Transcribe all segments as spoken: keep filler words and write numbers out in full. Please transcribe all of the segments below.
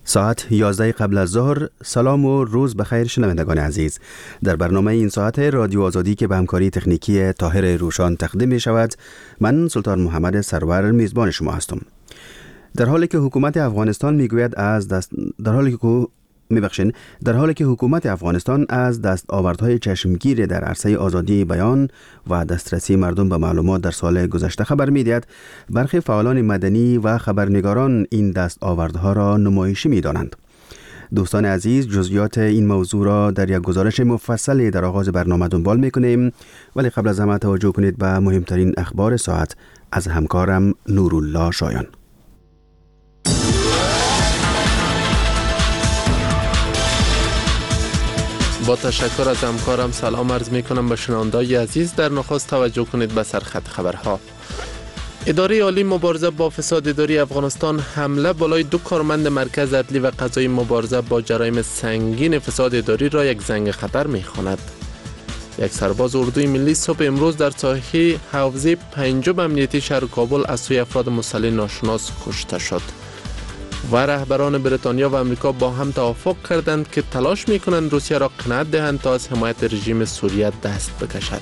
ساعت یازده قبل از ظهر. سلام و روز بخیر شنوندگان عزیز. در برنامه این ساعت رادیو آزادی که به همکاری تکنیکی طاهر روشان تقدیم می شود، من سلطان محمد سرور میزبان شما هستم. در حالی که حکومت افغانستان میگوید از دست در حالی که میبخشین در حالی که حکومت افغانستان از دستاوردهای چشمگیر در عرصه آزادی بیان و دسترسی مردم به معلومات در سال گذشته خبر میدهد، برخی فعالان مدنی و خبرنگاران این دستاوردها را نمایشی میدانند. دوستان عزیز، جزئیات این موضوع را در یک گزارش مفصلی در آغاز برنامه دنبال میکنیم، ولی قبل از همه توجه کنید به مهمترین اخبار ساعت از همکارم نورالله شایان. با تشکر از همکارم سلام عرض می کنم به شنوندگان عزیز. در نخست توجه کنید به سرخط خبرها. اداره عالی مبارزه با فساد اداری افغانستان حمله بالای دو کارمند مرکز عدلی و قضایی مبارزه با جرایم سنگین فساد اداری را یک زنگ خطر می خواند. یک سرباز اردوی ملی صبح امروز در ساحه حوزه پنجم امنیتی شهر کابل از سوی افراد مسلح ناشناس کشته شد. و رهبران بریتانیا و امریکا با هم توافق کردند که تلاش می‌کنند روسیه را قناعت دهند تا از حمایت رژیم سوریه دست بکشد.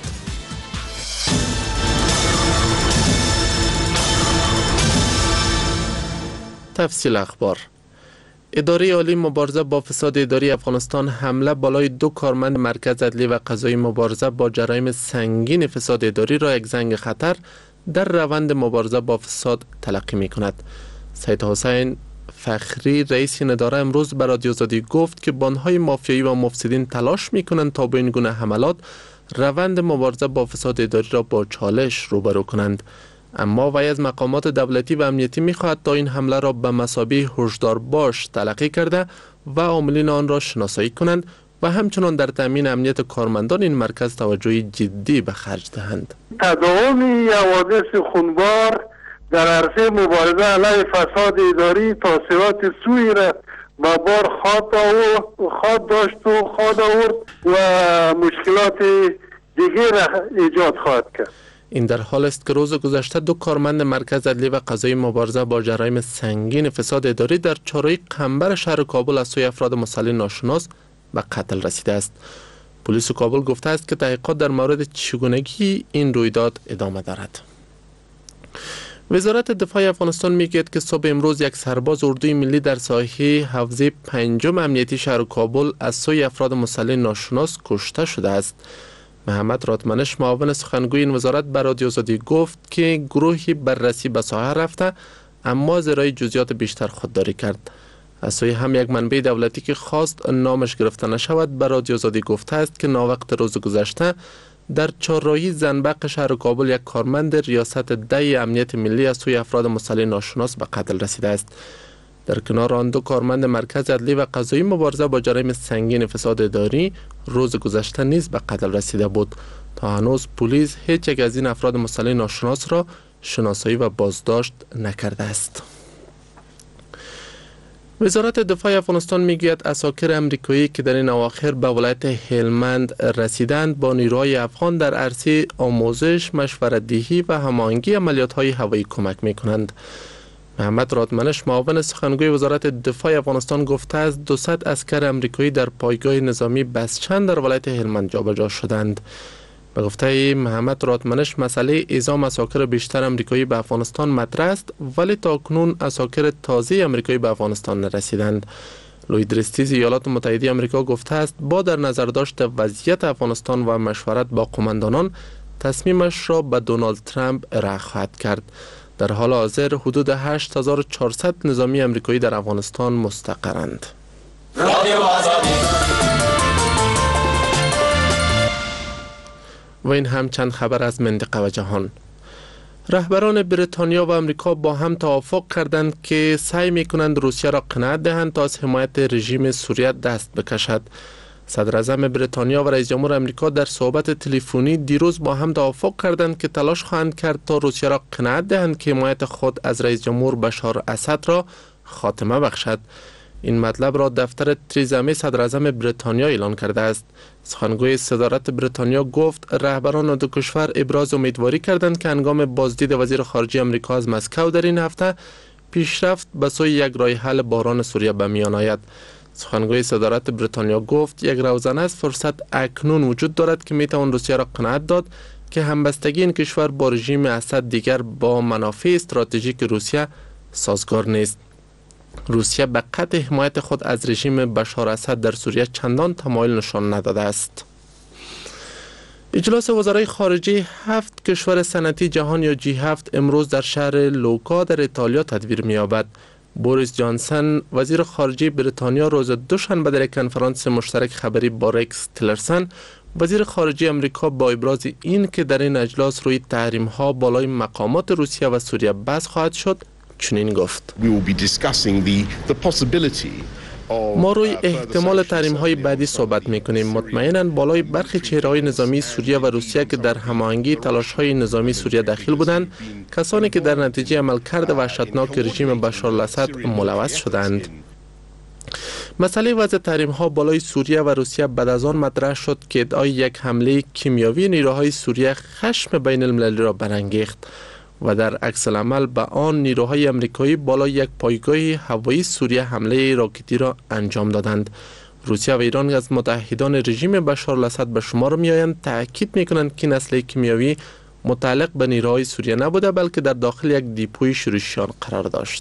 تفصیل اخبار. اداره عالی مبارزه با فساد اداری افغانستان حمله بالای دو کارمند مرکز عدلی و قضایی مبارزه با جرایم سنگین فساد اداری را یک زنگ خطر در روند مبارزه با فساد تلقی می‌کند. سید حسین فخری رئیس این اداره امروز به رادیو آزادی گفت که بانهای مافیایی و مفسدین تلاش میکنند تا با این گونه حملات روند مبارزه با فساد اداری را با چالش روبرو کنند، اما وی از مقامات دولتی و امنیتی میخواهد تا این حمله را به مثابه هشدار باش تلقی کرده و عاملین آن را شناسایی کنند و همچنان در تامین امنیت کارمندان این مرکز توجه جدی به خرج دهند. تداوم حوادث خونبار در عرصه مبارزه علیه فساد اداری تاثیرات سوئی را با بار خواد داشت و خواد آورد و مشکلات دیگر را ایجاد خواهد کرد. این در حال است که روز گذشته دو کارمند مرکز عدلی و قضایی مبارزه با جرایم سنگین فساد اداری در چهارراه قنبر شهر کابل از سوی افراد مسلح ناشناس به قتل رسیده است. پلیس کابل گفته است که تحقیقات در مورد چگونگی این رویداد ادامه دارد. وزارت دفاع افغانستان میگوید که صبح امروز یک سرباز اردوی ملی در ساحه حوزه پنجم امنیتی شهر کابل از سوی افراد مسلح ناشناس کشته شده است. محمد راتمنش معاون سخنگوی این وزارت به رادیو آزادی گفت که گروهی بررسی به ساحه رفته اما از ارائه جزئیات بیشتر خودداری کرد. از سوی هم یک منبع دولتی که خواست نامش گرفته نشود به رادیو آزادی گفته است که ناوقت روز گذشته در چهارراهی زنبق شهر کابل یک کارمند ریاست ده امنیت ملی از سوی افراد مسلح ناشناس به قتل رسیده است. در کنار آن دو کارمند مرکز عدلی و قضایی مبارزه با جرایم سنگین فساد اداری روز گذشته نیز به قتل رسیده بود. تا هنوز پلیس هیچ یک از این افراد مسلح ناشناس را شناسایی و بازداشت نکرده است. وزارت دفاع افغانستان میگوید عساکر امریکایی که در این اواخر به ولایت هلمند رسیدند با نیروهای افغان در عرصه آموزش، مشورت‌دهی و هماهنگی عملیات‌های هوایی کمک می‌کنند. محمد رادمنش معاون سخنگوی وزارت دفاع افغانستان گفته است دویست عسکر امریکایی در پایگاه نظامی بسچند در ولایت هلمند جابجا شدند. به گفته محمد رادمنش مسئله اعزام عساکر بیشتر امریکایی به افغانستان مطرح است، ولی تاکنون عساکر تازه امریکایی به افغانستان نرسیدند. لوید ریستیز ایالات متحده آمریکا گفته است با در نظر داشت وضعیت افغانستان و مشورت با قماندانان تصمیمش را به دونالد ترامپ ارائه خواهد کرد. در حال حاضر حدود هشت هزار و چهارصد نظامی امریکایی در افغانستان مستقرند. و این هم چند خبر از منطقه و جهان. رهبران بریتانیا و امریکا با هم توافق کردند که سعی می‌کنند روسیه را قناعت دهند تا از حمایت رژیم سوریه دست بکشد. صدر اعظم بریتانیا و رئیس جمهور امریکا در صحبت تلفنی دیروز با هم توافق کردند که تلاش خواهند کرد تا روسیه را قناعت دهند که حمایت خود از رئیس جمهور بشار اسد را خاتمه بخشد. این مطلب را دفتر تریزا می صدر اعظم بریتانیا اعلان کرده است. سخنگوی صدارت بریتانیا گفت رهبران دو کشور ابراز امیدواری کردند که هنگام بازدید وزیر خارجه آمریکا از مسکو در این هفته پیشرفت به سوی یک راه حل بحران سوریه به میان آید. سخنگوی صدارت بریتانیا گفت یک روزنه از فرصت اکنون وجود دارد که میتوان روسیه را قناعت داد که همبستگی این کشور با رژیم اسد دیگر با منافع استراتژیک روسیه سازگار نیست. روسیه به قطع حمایت خود از رژیم بشار اسد در سوریه چندان تمایل نشان نداده است. اجلاس وزرای خارجه هفت کشور صنعتی جهان یا جی هفت امروز در شهر لوکا در ایتالیا تدبیر می‌یابد. بوریس جانسن وزیر خارجه بریتانیا روز دوشنبه در یک کنفرانس مشترک خبری با ریکس تیلرسن وزیر خارجه امریکا با ابراز این که در این اجلاس روی تحریم‌ها بالای مقامات روسیه و سوریه بحث خواهد شد چنین گفت: ما روی احتمال تحریم‌های بعدی صحبت می‌کنیم. مطمئناً بالای برخی چهره‌های نظامی سوریه و روسیه که در هماهنگی تلاش‌های نظامی سوریه داخل بودند، کسانی که در نتیجه عملکرد وحشتناک رژیم بشار الاسد ملوث شدند. مسئله وضع تحریم‌ها بالای سوریه و روسیه بعد از آن مطرح شد که ادعای یک حمله کیمیاوی نیروهای سوریه خشم بین المللی را برانگیخت و در عکس العمل به آن نیروهای امریکایی بالای یک پایگاه هوایی سوریه حمله راکتی را انجام دادند. روسیه و ایران از متحدان رژیم بشار الاسد به شمار میآیند، تاکید میکنند که اسلحه کیمیاوی متعلق به نیروهای سوریه نبوده بلکه در داخل یک دیپوی شورشیان قرار داشت.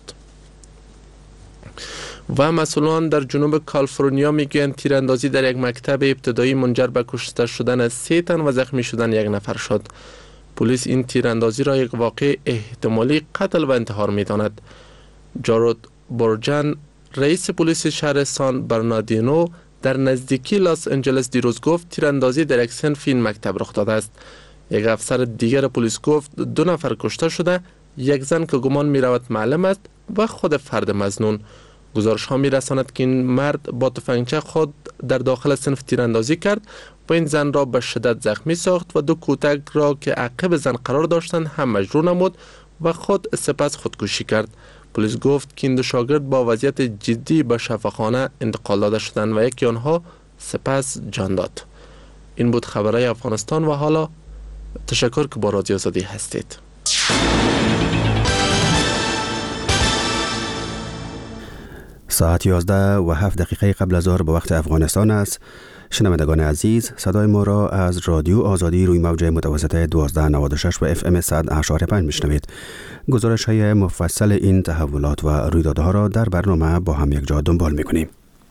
و مسئولان در جنوب کالیفرنیا میگویند تیراندازی در یک مکتب ابتدایی منجر به کشته شدن سه تن و زخمی شدن یک نفر شد. پلیس این تیراندازی را یک واقع احتمالی قتل و انتحار می‌داند. جارود بورجن رئیس پلیس شهر سان برناردینو در نزدیکی لاس آنجلس دیروز گفت تیراندازی در یک صنف این مکتب رخ داده است. یک افسر دیگر پلیس گفت دو نفر کشته شده، یک زن که گمان می‌رود معلم است و خود فرد مظنون. گزارش ها می رساند که این مرد با تفنگچه خود در داخل صنف تیراندازی کرد و این زن را به شدت زخمی ساخت و دو کودک را که عقب زن قرار داشتند هم مجروح نمود و خود سپس خودکشی کرد. پلیس گفت که این دو شاگرد با وضعیت جدی به شفاخانه انتقال داده شدند و یکی آنها سپس جان داد. این بود خبرهای افغانستان و حالا تشکر که با رادیو آزادی هستید. ساعت یازده و هفت دقیقه قبل از ظهر به وقت افغانستان است. شنوندگان عزیز، صدای ما را از رادیو آزادی روی موج متوسط دوازده نود و شش و اف ام صد و هشت و پنج میشنوید. گزارش های مفصل این تحولات و رویدادها را در برنامه با هم یک جا دنبال میکنیم.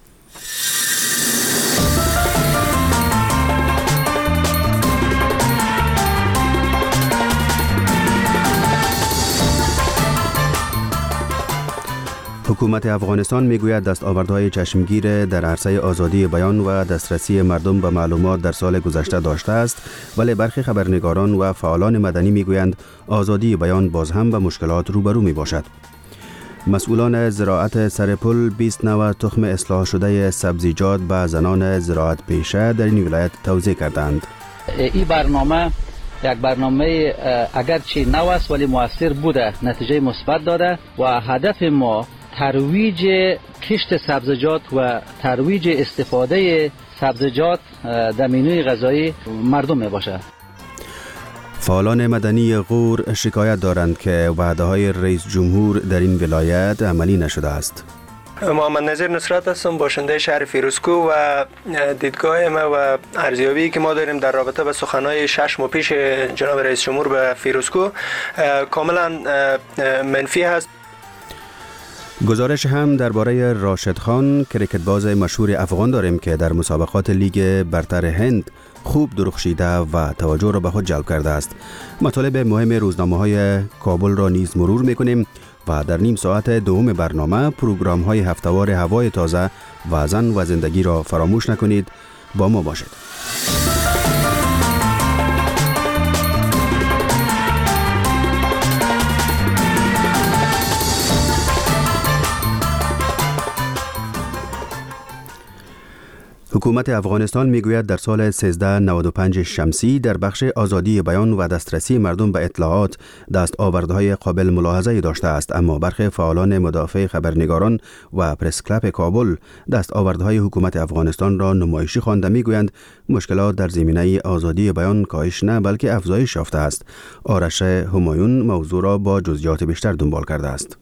حکومت افغانستان میگوید دستاوردهای چشمگیر در عرصه آزادی بیان و دسترسی مردم به معلومات در سال گذشته داشته است، ولی برخی خبرنگاران و فعالان مدنی میگویند آزادی بیان باز هم به مشکلات روبرو می باشد. مسئولان زراعت سرپل بیست نوع تخم اصلاح شده سبزیجات به زنان زراعت پیشه در این ولایت توزیع کردند. این برنامه یک برنامه اگرچه نو است ولی مؤثر بوده، نتیجه مثبت داده و هدف ما ترویج کشت سبزیجات و ترویج استفاده سبزیجات در منوی غذایی مردم می باشد. فعالان مدنی غور شکایت دارند که وعده های رئیس جمهور در این ولایت عملی نشده است. محمد نظیر نصرت هستم، باشنده شهر فیروزکو و دیدگاه ما و ارزیابی که ما داریم در رابطه با سخنهای شش ماه پیش جناب رئیس جمهور به فیروزکو کاملا منفی هست. گزارش هم درباره راشد خان کریکت باز مشهور افغان داریم که در مسابقات لیگ برتر هند خوب درخشیده و توجه را به خود جلب کرده است. مطالب مهم روزنامه‌های کابل را نیز مرور می‌کنیم و در نیم ساعت دوم برنامه پروگرام های هفته‌وار هوای تازه و زن و زندگی را فراموش نکنید. با ما باشید. حکومت افغانستان میگوید در سال سیزده نود و پنج شمسی در بخش آزادی بیان و دسترسی مردم به اطلاعات دستاوردهای قابل ملاحظه‌ای داشته است، اما برخی فعالان مدافع خبرنگاران و پرس کلاب کابل دستاوردهای حکومت افغانستان را نمایشی خوانده میگویند مشکلات در زمینه آزادی بیان کاهش نه بلکه افزایش یافته است. آرش همایون موضوع را با جزئیات بیشتر دنبال کرده است.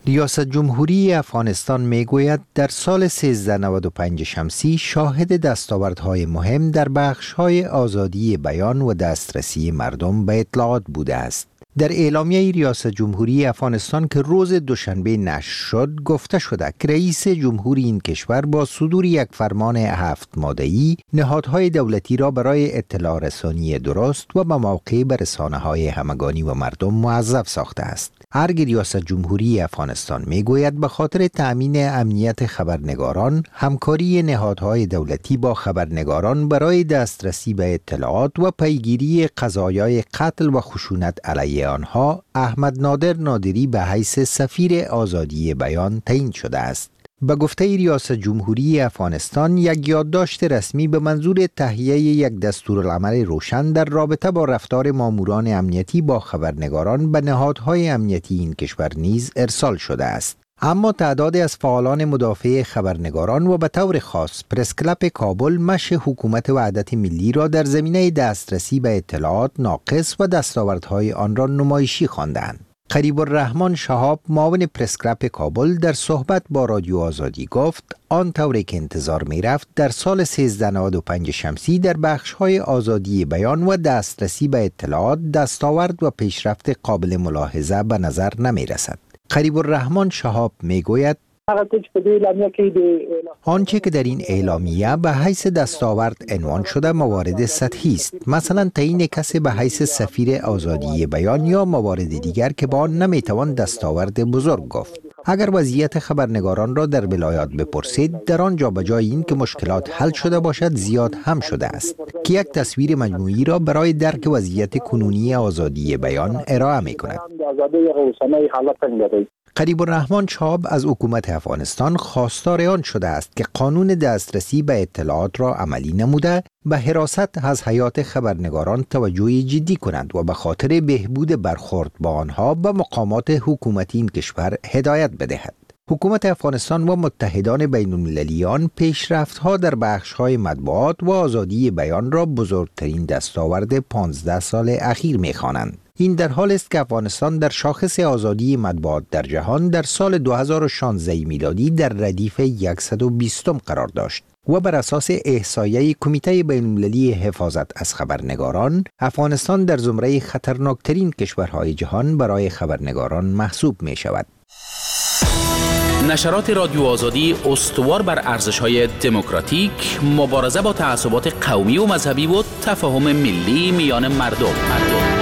ریاست جمهوری افغانستان میگوید در سال سیزده نود و پنج شمسی شاهد دستاوردهای مهم در بخش‌های آزادی بیان و دسترسی مردم به اطلاعات بوده است. در اعلامیه ریاست جمهوری افغانستان که روز دوشنبه نشر شد گفته شده که رئیس جمهوری این کشور با صدور یک فرمان هفت ماده‌ای نهادهای دولتی را برای اطلاع رسانی درست و به موقع به رسانه‌های همگانی و مردم موظف ساخته است. ارگ ریاست جمهوری افغانستان میگوید به خاطر تأمین امنیت خبرنگاران، همکاری نهادهای دولتی با خبرنگاران برای دسترسی به اطلاعات و پیگیری قضایای قتل و خشونت علیه آنها، احمد نادر نادری به حیث سفیر آزادی بیان تعیین شده است. به گفته ریاست جمهوری افغانستان، یک یادداشت رسمی به منظور تهیه یک دستورالعمل روشن در رابطه با رفتار ماموران امنیتی با خبرنگاران به نهادهای امنیتی این کشور نیز ارسال شده است. اما تعدادی از فعالان مدافع خبرنگاران و به طور خاص پرس کلاب کابل مشی حکومت وحدت ملی را در زمینه دسترسی به اطلاعات ناقص و دستاوردهای آن را نمایشی خواندند. قریب الرحمن شهاب، معاون پرس کلاب کابل، در صحبت با رادیو آزادی گفت آن طوری که انتظار می رفت در سال سیزده نود و پنج شمسی در بخش‌های آزادی بیان و دسترسی به اطلاعات دستاورد و پیشرفت قابل ملاحظه به نظر نمی رسد. قریب الرحمن شهاب می گوید آنچه که در این اعلامیه به حیث دستاورد عنوان شده موارد سطحی است، مثلا تعیین کسی به حیث سفیر آزادی بیان یا موارد دیگر که با آن نمیتوان دستاورد بزرگ گفت. اگر وضعیت خبرنگاران را در ولایات بپرسید، در آنجا به جای این که مشکلات حل شده باشد زیاد هم شده است که یک تصویر مجموعی را برای درک وضعیت کنونی آزادی بیان ارائه می کند. قریب الرحمن شهاب از حکومت افغانستان خواستار آن شده است که قانون دسترسی به اطلاعات را عملی نموده به حراست از حیات خبرنگاران توجه جدی کند و به خاطر بهبود برخورد با آنها به مقامات حکومتی این کشور هدایت بدهد. حکومت افغانستان و متحدان بین المللی آن پیشرفت‌ها در بخش‌های مطبوعات و آزادی بیان را بزرگترین دستاورد پانزده سال اخیر می‌خوانند. این در حالی است که افغانستان در شاخص آزادی مطبوعات در جهان در سال دو هزار و شانزده میلادی در ردیف صد و بیست قرار داشت و بر اساس احصایه کمیته بین المللی حفاظت از خبرنگاران، افغانستان در زمره خطرناکترین کشورهای جهان برای خبرنگاران محسوب می شود. نشرات رادیو آزادی استوار بر ارزش‌های دموکراتیک، مبارزه با تعصبات قومی و مذهبی و تفاهم ملی میان مردم. مردم.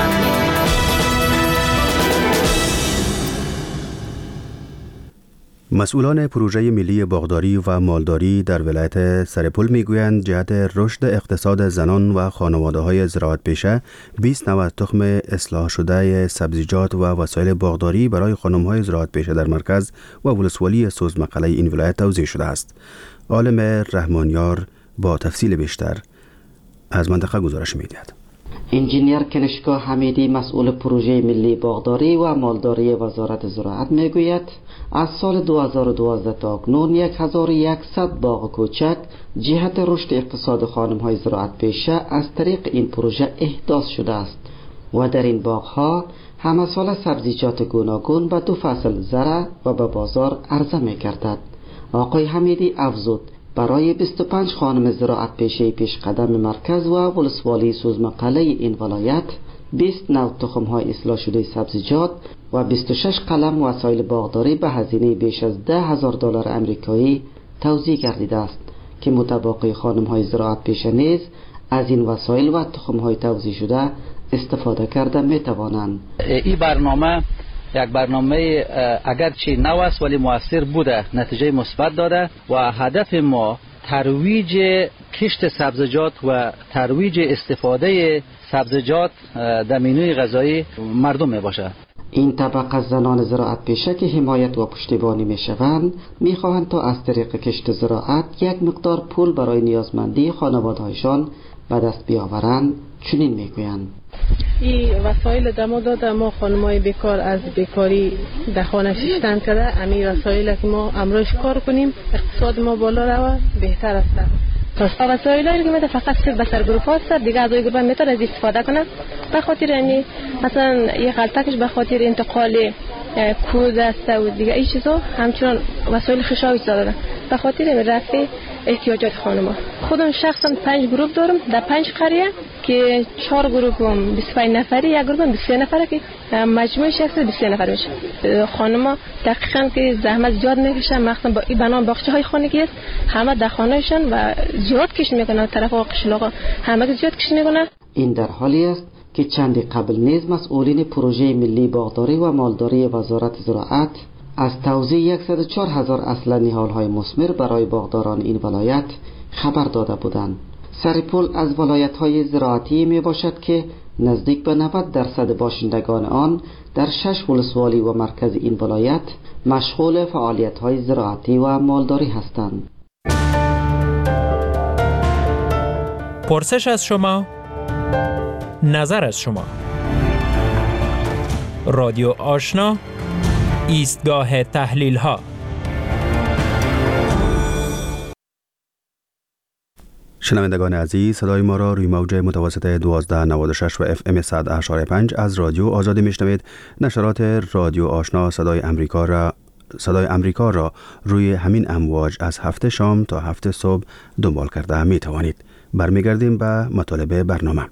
مسئولان پروژه ملی باغداری و مالداری در ولایت سرپل میگویند جهت رشد اقتصاد زنان و خانواده‌های زراعت پیشه بیست نوع تخم اصلاح شده سبزیجات و وسایل باغداری برای خانم‌های زراعت پیشه در مرکز و ولسوالی سوزمقاله این ولایت توزیع شده است. عالم رحمانیار با تفصیل بیشتر از منطقه گزارش می‌دهد. انجینیر کنشکا حمیدی، مسئول پروژه ملی باغداری و مالداری وزارت زراعت میگوید از سال دو هزار و دوازده تا اکنون هزار و صد باغ کوچک جهت رشد اقتصاد خانم‌های زراعت پیشه از طریق این پروژه احداث شده است و در این باغ‌ها همه سال سبزیجات گوناگون به دو فصل زرع و به بازار عرضه می‌گردد. آقای حمیدی افزود برای بیست و پنج خانم زراعت پیشه پیش قدم مرکز و ولسوالی سوزمقاله این ولایت بیست نوع تخم‌های اصلاح شده سبزیجات و بیست و شش قلم وسایل باغداری به هزینه بیش از ده هزار دلار امریکایی توزیع گردیده است که متباقی خانم‌های زراعت پیشه نیز از این وسایل و تخم‌های توزیع شده استفاده کرده می‌توانند. این برنامه یک برنامه اگرچه نو است ولی مؤثر بوده، نتیجه مثبت داده و هدف ما ترویج کشت سبزیجات و ترویج استفاده سبزیجات در منوی غذایی مردم می باشه. این طبقه از زنان زراعت پیشه که حمایت و پشتیبانی می شوند می خواهند تا از طریق کشت زراعت یک مقدار پول برای نیازمندی خانواده‌هایشان به دست بیاورند. چنین میگویند این وسایل دمو داده ما خانمای بیکار از بیکاری در خانه شیشتن کرده. امی وسایل که ما امروز کار کنیم اقتصاد ما بالا روه بهتر است. تا وسایلی که میده فقط صرف به سر گروه هست دیگه اعضای گروه میتونه از استفاده کنه. به خاطر یعنی مثلا یه غلطکش به خاطر انتقال کود است و دیگه این چیزا همچنان وسایل خشابی دادن. به خاطر رفع احتیاجات خانم‌ها خودم شخصا پنج گروه دارم در پنج قریه که چهار گروه بیست و پنج نفری، یک گروه بیست و سه نفره که مجموع شخص بیست و سه نفر میشه. خانم‌ها دقیقاً که زحمت زیاد میکشن، مخصوصا با این بنا باغچه‌های خانگی است، همه در خانه‌شان و زیاد کش میکنن، طرف قشلاقا همه زیاد کش میکنن. این در حالی است که چندی قبل نیز مسئولین پروژه ملی باغداری و مالداری وزارت زراعت از توزیع صد و چهار هزار اصل نهال‌های مثمر برای باغداران این ولایت خبر داده بودند. سرپل از ولایت‌های زراعتی می باشد که نزدیک به نود درصد باشندگان آن در شش ولسوالی و مرکز این ولایت مشغول فعالیت‌های زراعتی و مالداری هستند. پرسش از شما، نظر از شما. رادیو آشنا، ایستگاه تحلیل ها. شنوندگان عزیز، صدای ما را روی موج متوسط دوازده نود و شش و اف ام صد و هشت و پنج از رادیو آزادی میشنوید. نشرات رادیو آشنا صدای امریکا را صدای امریکا را روی همین امواج از هفته شام تا هفته صبح دنبال کرده می توانید. برمیگردیم به مطالب برنامه.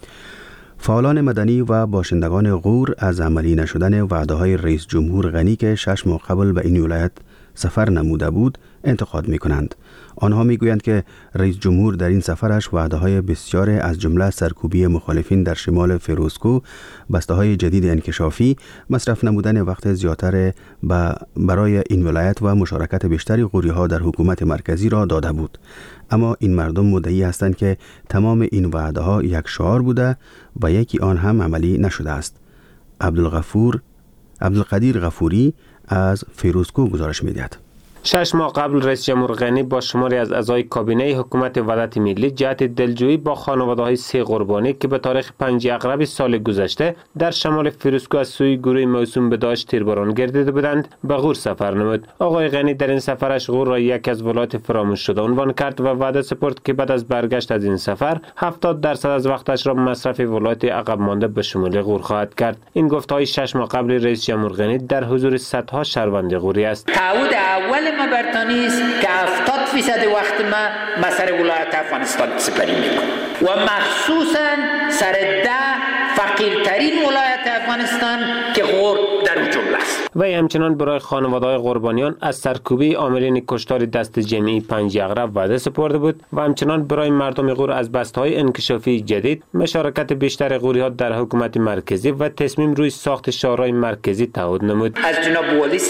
فعالان مدنی و باشندگان غور از عملی نشدن وعده‌های رئیس جمهور غنی که شش ماه قبل به این ولایت سفر نموده بود انتقاد می کنند. آنها می گویند که رئیس جمهور در این سفرش وعده‌های بسیار از جمله سرکوبی مخالفین در شمال فیروزکو، بسته‌های جدید انکشافی، مصرف نمودن وقت زیادتر برای این ولایت و مشارکت بیشتری غوری‌ها در حکومت مرکزی را داده بود. اما این مردم مدعی هستند که تمام این وعده‌ها یک شعار بوده و یکی آن هم عملی نشده است. عبدالغفور عبدالقدیر غفوری از فیروزکو گزارش می‌دهد. شش ماه قبل رئیس جمهور غنی با شماری از اعضای کابینه حکومت وحدت ملی جهت دلجویی با خانواده‌های سه قربانی که به تاریخ پنج اغرب سال گذشته در شمال فیروزکو از سوی گروه موسوم به داعش تیرباران گردیده بودند به غور سفر نمود. آقای غنی در این سفرش غور را یک از ولایت فراموش شده عنوان کرد و وعده سپرد که بعد از برگشت از این سفر هفتاد درصد از وقتش را مصرف ولایت عقب مانده به شمول غور خواهد کرد. این گفته‌های شش ماه قبل رئیس جمهور غنی در حضور صدها شهروند غوری است. تعهد اول ما برتانی است که هفتاد فیصد وقت ما مسئله ولایت افغانستان سپری میکنم و مخصوصا سر ده فقیرترین ولایت افغانستان که غور در اون جمله است. و همچنان برای خانواده‌های قربانیان از سرکوبی عاملین کشتار دست جمعی پنج اغرب وعده سپرده بود و همچنان برای مردم غور از بسته‌های انکشافی جدید، مشارکت بیشتر غوری‌ها در حکومت مرکزی و تصمیم روی ساخت شهرهای مرکزی تعهد نمود. از جناب والی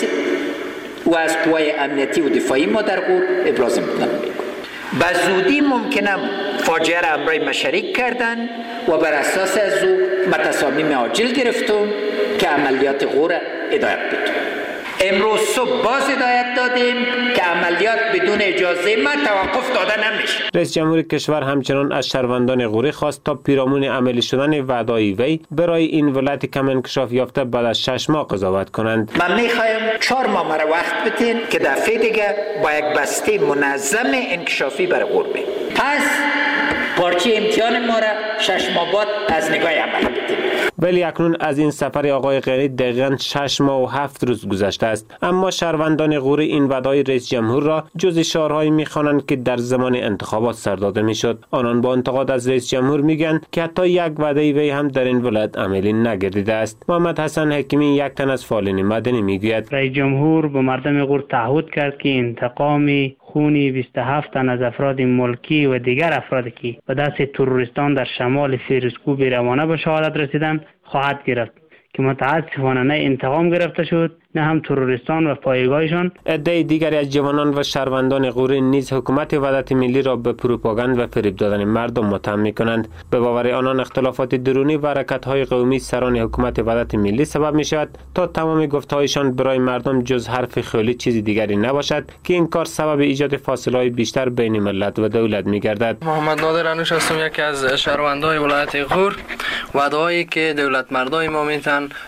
و از قوای امنیتی و دفاعی ما در غور ابراز امتنان میکنم. به زودی ممکنه فاجعه را امرای مشارک کردن و بر اساس از او متصامیم عاجل گرفتم که عملیات غور هدایت بدم. امروز صبح باز هدایت دادیم که عملیات بدون اجازه ما توقف داده نمیشه. رئیس جمهور کشور همچنان از شهروندان غوری خواست تا پیرامون عملی شدن وعده‌های وی برای این ولایت کم انکشاف یافته بعد از شش ماه قضاوت کنند. من میخوایم چهار ماه مرا وقت بدین که دفعه دیگه با یک بسته منظم انکشافی برای غور بیم. پس پارچه امتحان ما را شش ماه بعد از نگاه عمل بدیم. ولی اکنون از این سفر آقای غنی دقیقاً شش ماه و هفت روز گذشته است، اما شهروندان غوری این وعده‌های رئیس جمهور را جز شعارهایی می‌خوانند که در زمان انتخابات سر داده می‌شد. آنان با انتقاد از رئیس جمهور میگن که حتی یک وعده وی هم در این ولایت عملی نگردیده است. محمد حسن حکیمی یک تن از فعالین مدنی میگوید رئیس جمهور به مردم غور تعهد کرد که انتقامی خونی بیست و هفت تن از افراد ملکی و دیگر افرادی که به دست تروریستان در شمال فیروزکو بیروانه به شهادت رسیدند خواهد گرفت که متاسفانه نه انتقام گرفته شد نه هم تروریستان و پایگاهشان. عده دیگری از جوانان و شهروندان غوری نیز حکومت وحدت ملی را به پروپاگاند و فریب دادن مردم متهم می‌کنند. به باور آنان اختلافات درونی و حرکت‌های قومی سران حکومت وحدت ملی سبب می‌شود تا تمام گفته‌هایشان برای مردم جز حرف خیالی چیزی دیگری نباشد که این کار سبب ایجاد فاصله‌های بیشتر بین ملت و دولت می‌گردد. محمد نادر انوش هستم، یکی از شهروندان ولایت غور. وعده‌هایی که دولت مردای ما میتن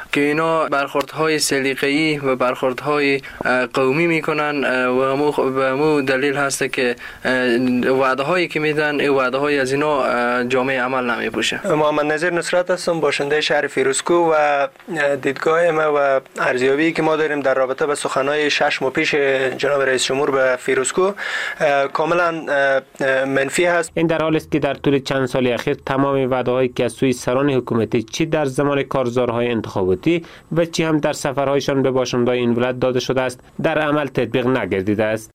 که اینا برخوردهای سلیقه‌ای و برخوردهای قومی میکنن و همو به همو دلیل هست که وعده هایی که میدن این وعده های از اینا جامعه عمل نمیپوشه. محمد نظیر نصرت هستم، باشنده شهر فیروزکو و دیدگاه ما و ارزیابی که ما داریم در رابطه با سخنهای شش ماه پیش جناب رئیس جمهور به فیروزکو کاملا منفی هست. این در حالی است که در طول چند سال اخیر تمام وعده‌هایی که از سوی سران حکومتی چی در زمان کارزارهای انتخاباتی و چی هم در سفرهایشان به باشندگان این ولایت داده شده است در عمل تطبیق نگردیده است.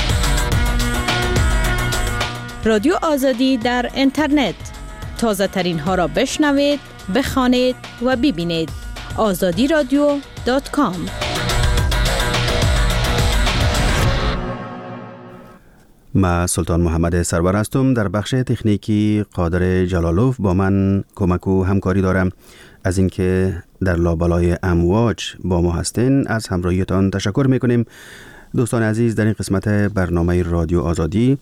رادیو آزادی در اینترنت، تازه ترین ها را بشنوید، بخوانید و ببینید. آزادی رادیو دات کام. ما سلطان محمد سرور هستم. در بخش تکنیکی قادر جلالوف با من کمک و همکاری دارم. از اینکه در لابلای امواج با ما هستین از همراهیتان تشکر میکنیم. دوستان عزیز، در این قسمت برنامه رادیو آزادی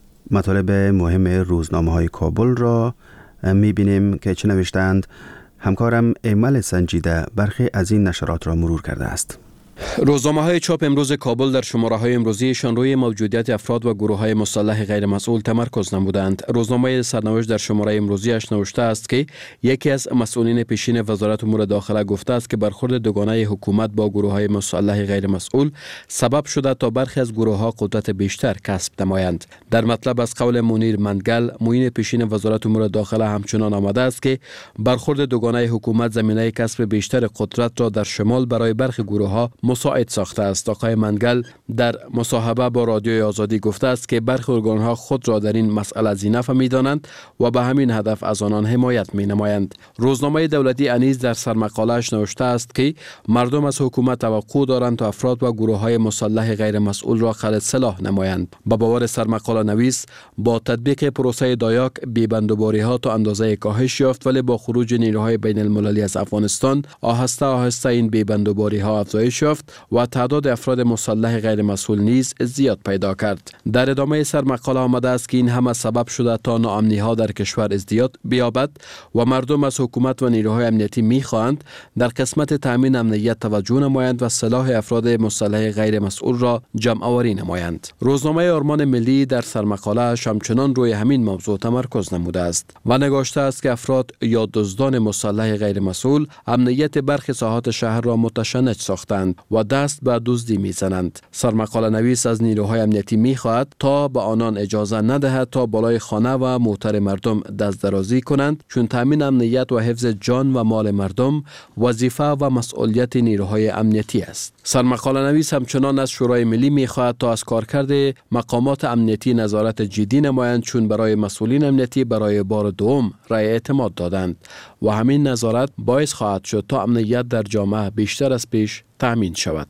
مطالب مهم روزنامه های کابل را میبینیم که چه نوشتند. همکارم ایمل سنجیده برخی از این نشرات را مرور کرده است. روزنامه های چاپ امروز کابل در شماره های امروزیشان روی موجودیت افراد و گروه های مسلح غیر مسئول تمرکز نمودند. روزنامه سرنوشت در شماره امروزیش نوشته است که یکی از مسئولین پیشین وزارت امور داخله گفته است که برخورد دوگانه حکومت با گروه های مسلح غیر مسئول سبب شده تا برخی از گروه ها قدرت بیشتر کسب نمایند. در مطلب از قول منیر مندگل، معین پیشین وزارت امور داخله، همچنان آمده است که برخورد دوگانه حکومت زمینه کسب بیشتر قدرت را در شمال برای برخی گروه ها مساعد ساخته است. آقای منگل در مصاحبه با رادیوی آزادی گفته است که برخی ارگان‌ها خود را در این مسئله ذی‌نفع می‌دانند و به همین هدف از آنان حمایت می‌نمایند. روزنامه دولتی انیس در سرمقاله‌اش نوشته است که مردم از حکومت توقع دارند تا افراد و گروه‌های مسلح غیر مسئول را خرید سلاح نمایند. با باور سرمقاله نویس، با تطبیق پروسه دایاک بی‌بندوباری‌ها تا اندازه کاهش یافت، ولی با خروج نیروهای بین‌المللی از افغانستان آهسته آهسته این بی‌بندوباری‌ها افزایش یافت و تعداد افراد مسلح غیر مسئول نیز زیاد پیدا کرد. در ادامه سرمقاله آمده است که این همه سبب شده تا ناامنی ها در کشور ازدیاد بیابد و مردم از حکومت و نیروهای امنیتی می‌خواهند در قسمت تامین امنیت توجه نمایند و سلاح افراد مسلح غیر مسئول را جمع آوری نمایند. روزنامه آرمان ملی در سرمقاله همچنان روی همین موضوع تمرکز نموده است و نگاشته است که افراد یا دزدان مسلح غیر مسئول امنیت برخی ساحات شهر را متشنج ساختند و دست به دزدی میزنند. سرمقاله نویس از نیروهای امنیتی میخواهد تا به آنان اجازه ندهد تا بالای خانه و موتر مردم دست درازی کنند، چون تامین امنیت و حفظ جان و مال مردم وظیفه و مسئولیت نیروهای امنیتی است. سرمقاله نویس همچنان از شورای ملی میخواهد تا از کارکرد مقامات امنیتی نظارت جدی نمایند، چون برای مسئولین امنیتی برای بار دوم رأی اعتماد دادند و همین نظارت باعث خواهد شد تا امنیت در جامعه بیشتر از پیش تأمین شود.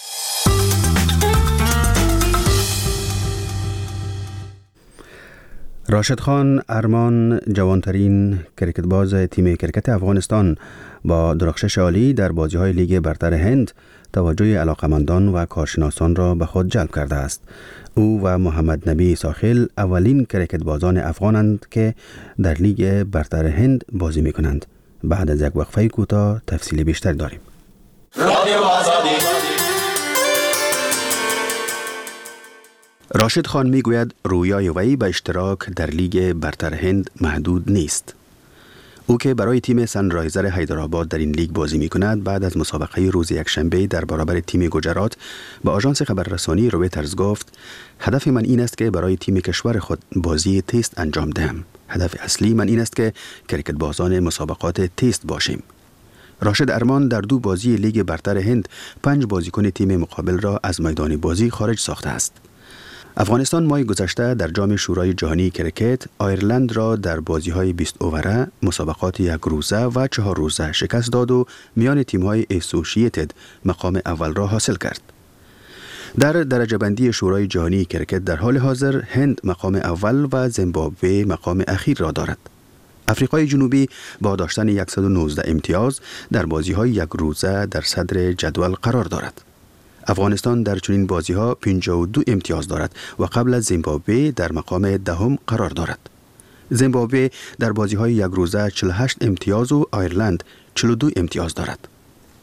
راشد خان ارمان، جوانترین کرکتباز تیم کرکت افغانستان، با درخشش عالی در بازی‌های لیگ برتر هند توجه علاقمندان و کارشناسان را به خود جلب کرده است. او و محمد نبی ساخل اولین کرکتبازان افغانند که در لیگ برتر هند بازی می‌کنند. بعد از یک وقفه کوتاه تفصیل بیشتر داریم. رادیو آزادی. راشد خان میگوید رویای وی به اشتراک در لیگ برتر هند محدود نیست. او که برای تیم سنرایزر حیدرآباد در این لیگ بازی می کند، بعد از مسابقه روز یکشنبه در برابر تیم گجرات به آژانس خبررسانی رویترز گفت: هدف من این است که برای تیم کشور خود بازی تست انجام دهم. هدف اصلی من این است که کرکت بازان مسابقات تست باشیم. راشد ارمان در دو بازی لیگ برتر هند پنج بازیکن تیم مقابل را از میدان بازی خارج ساخته است. افغانستان ماه گذشته در جام شورای جهانی کرکت آیرلند را در بازی‌های بیست اووره، مسابقات یک روزه و چهار روزه شکست داد و میان تیم‌های اسوسییتد مقام اول را حاصل کرد. در درجه بندی شورای جهانی کرکت در حال حاضر هند مقام اول و زیمبابوه مقام اخیر را دارد. افریقای جنوبی با داشتن صد و نوزده امتیاز در بازی‌های یک روزه در صدر جدول قرار دارد. افغانستان در چنین بازی‌ها پنجاه و دو امتیاز دارد و قبل از زیمبابوه در مقام دهم قرار دارد. زیمبابوه در بازی‌های یک روزه چهل و هشت امتیاز و آیرلند چهل و دو امتیاز دارد.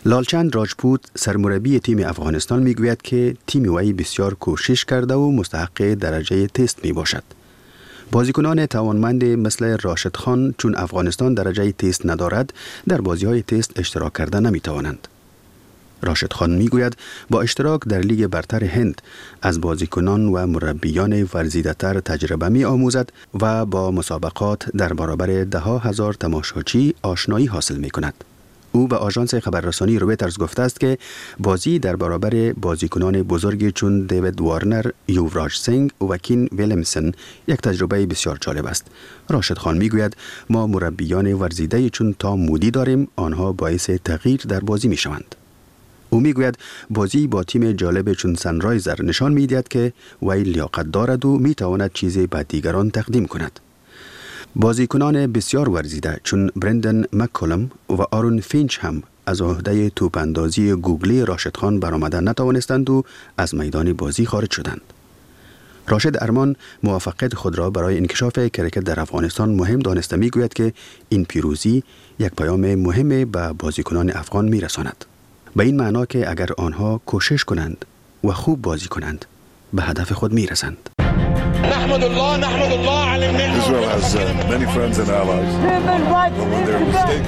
لالچند راجپوت سرمربی تیم افغانستان میگوید که تیم وی بسیار کوشش کرده و مستحق درجه تست می باشد. بازیکنان توانمند مثل راشد خان چون افغانستان درجه تست ندارد در بازی های تست اشتراک کرده نمی توانند. راشد خان میگوید با اشتراک در لیگ برتر هند از بازیکنان و مربیان ورزیده‌تر تجربه می آموزد و با مسابقات در برابر ده ها هزار تماشاچی آشنایی حاصل می کند. او به آژانس خبررسانی رویترز گفته است که بازی در برابر بازیکنان بزرگی چون دیوید وارنر، یووراج سینگ و کین ویلیمسن یک تجربه بسیار جالب است. راشد خان میگوید ما مربیان ورزیده چون تام مودی داریم، آنها باعث تغییر در بازی می شوند. او میگوید بازی با تیم جالب چون سنرایزر نشان میدهد که وی لیاقت دارد و میتواند چیزی به دیگران تقدیم کند. بازیکنان بسیار ورزیده چون برندن مککولم و آرون فینچ هم از عهده توپاندازی گوگلی راشد خان برآمده نتوانستند و از میدان بازی خارج شدند. راشد ارمان موفقیت خود را برای انکشاف کرکت در افغانستان مهم دانسته میگوید که این پیروزی یک پیام مهم به بازیکنان افغان میرساند. به این معنا که اگر آنها کوشش کنند و خوب بازی کنند به هدف خود میرسند. نحمد الله نحمد الله على النعمة. Israel has uh, many friends and allies. But when they're mistaken.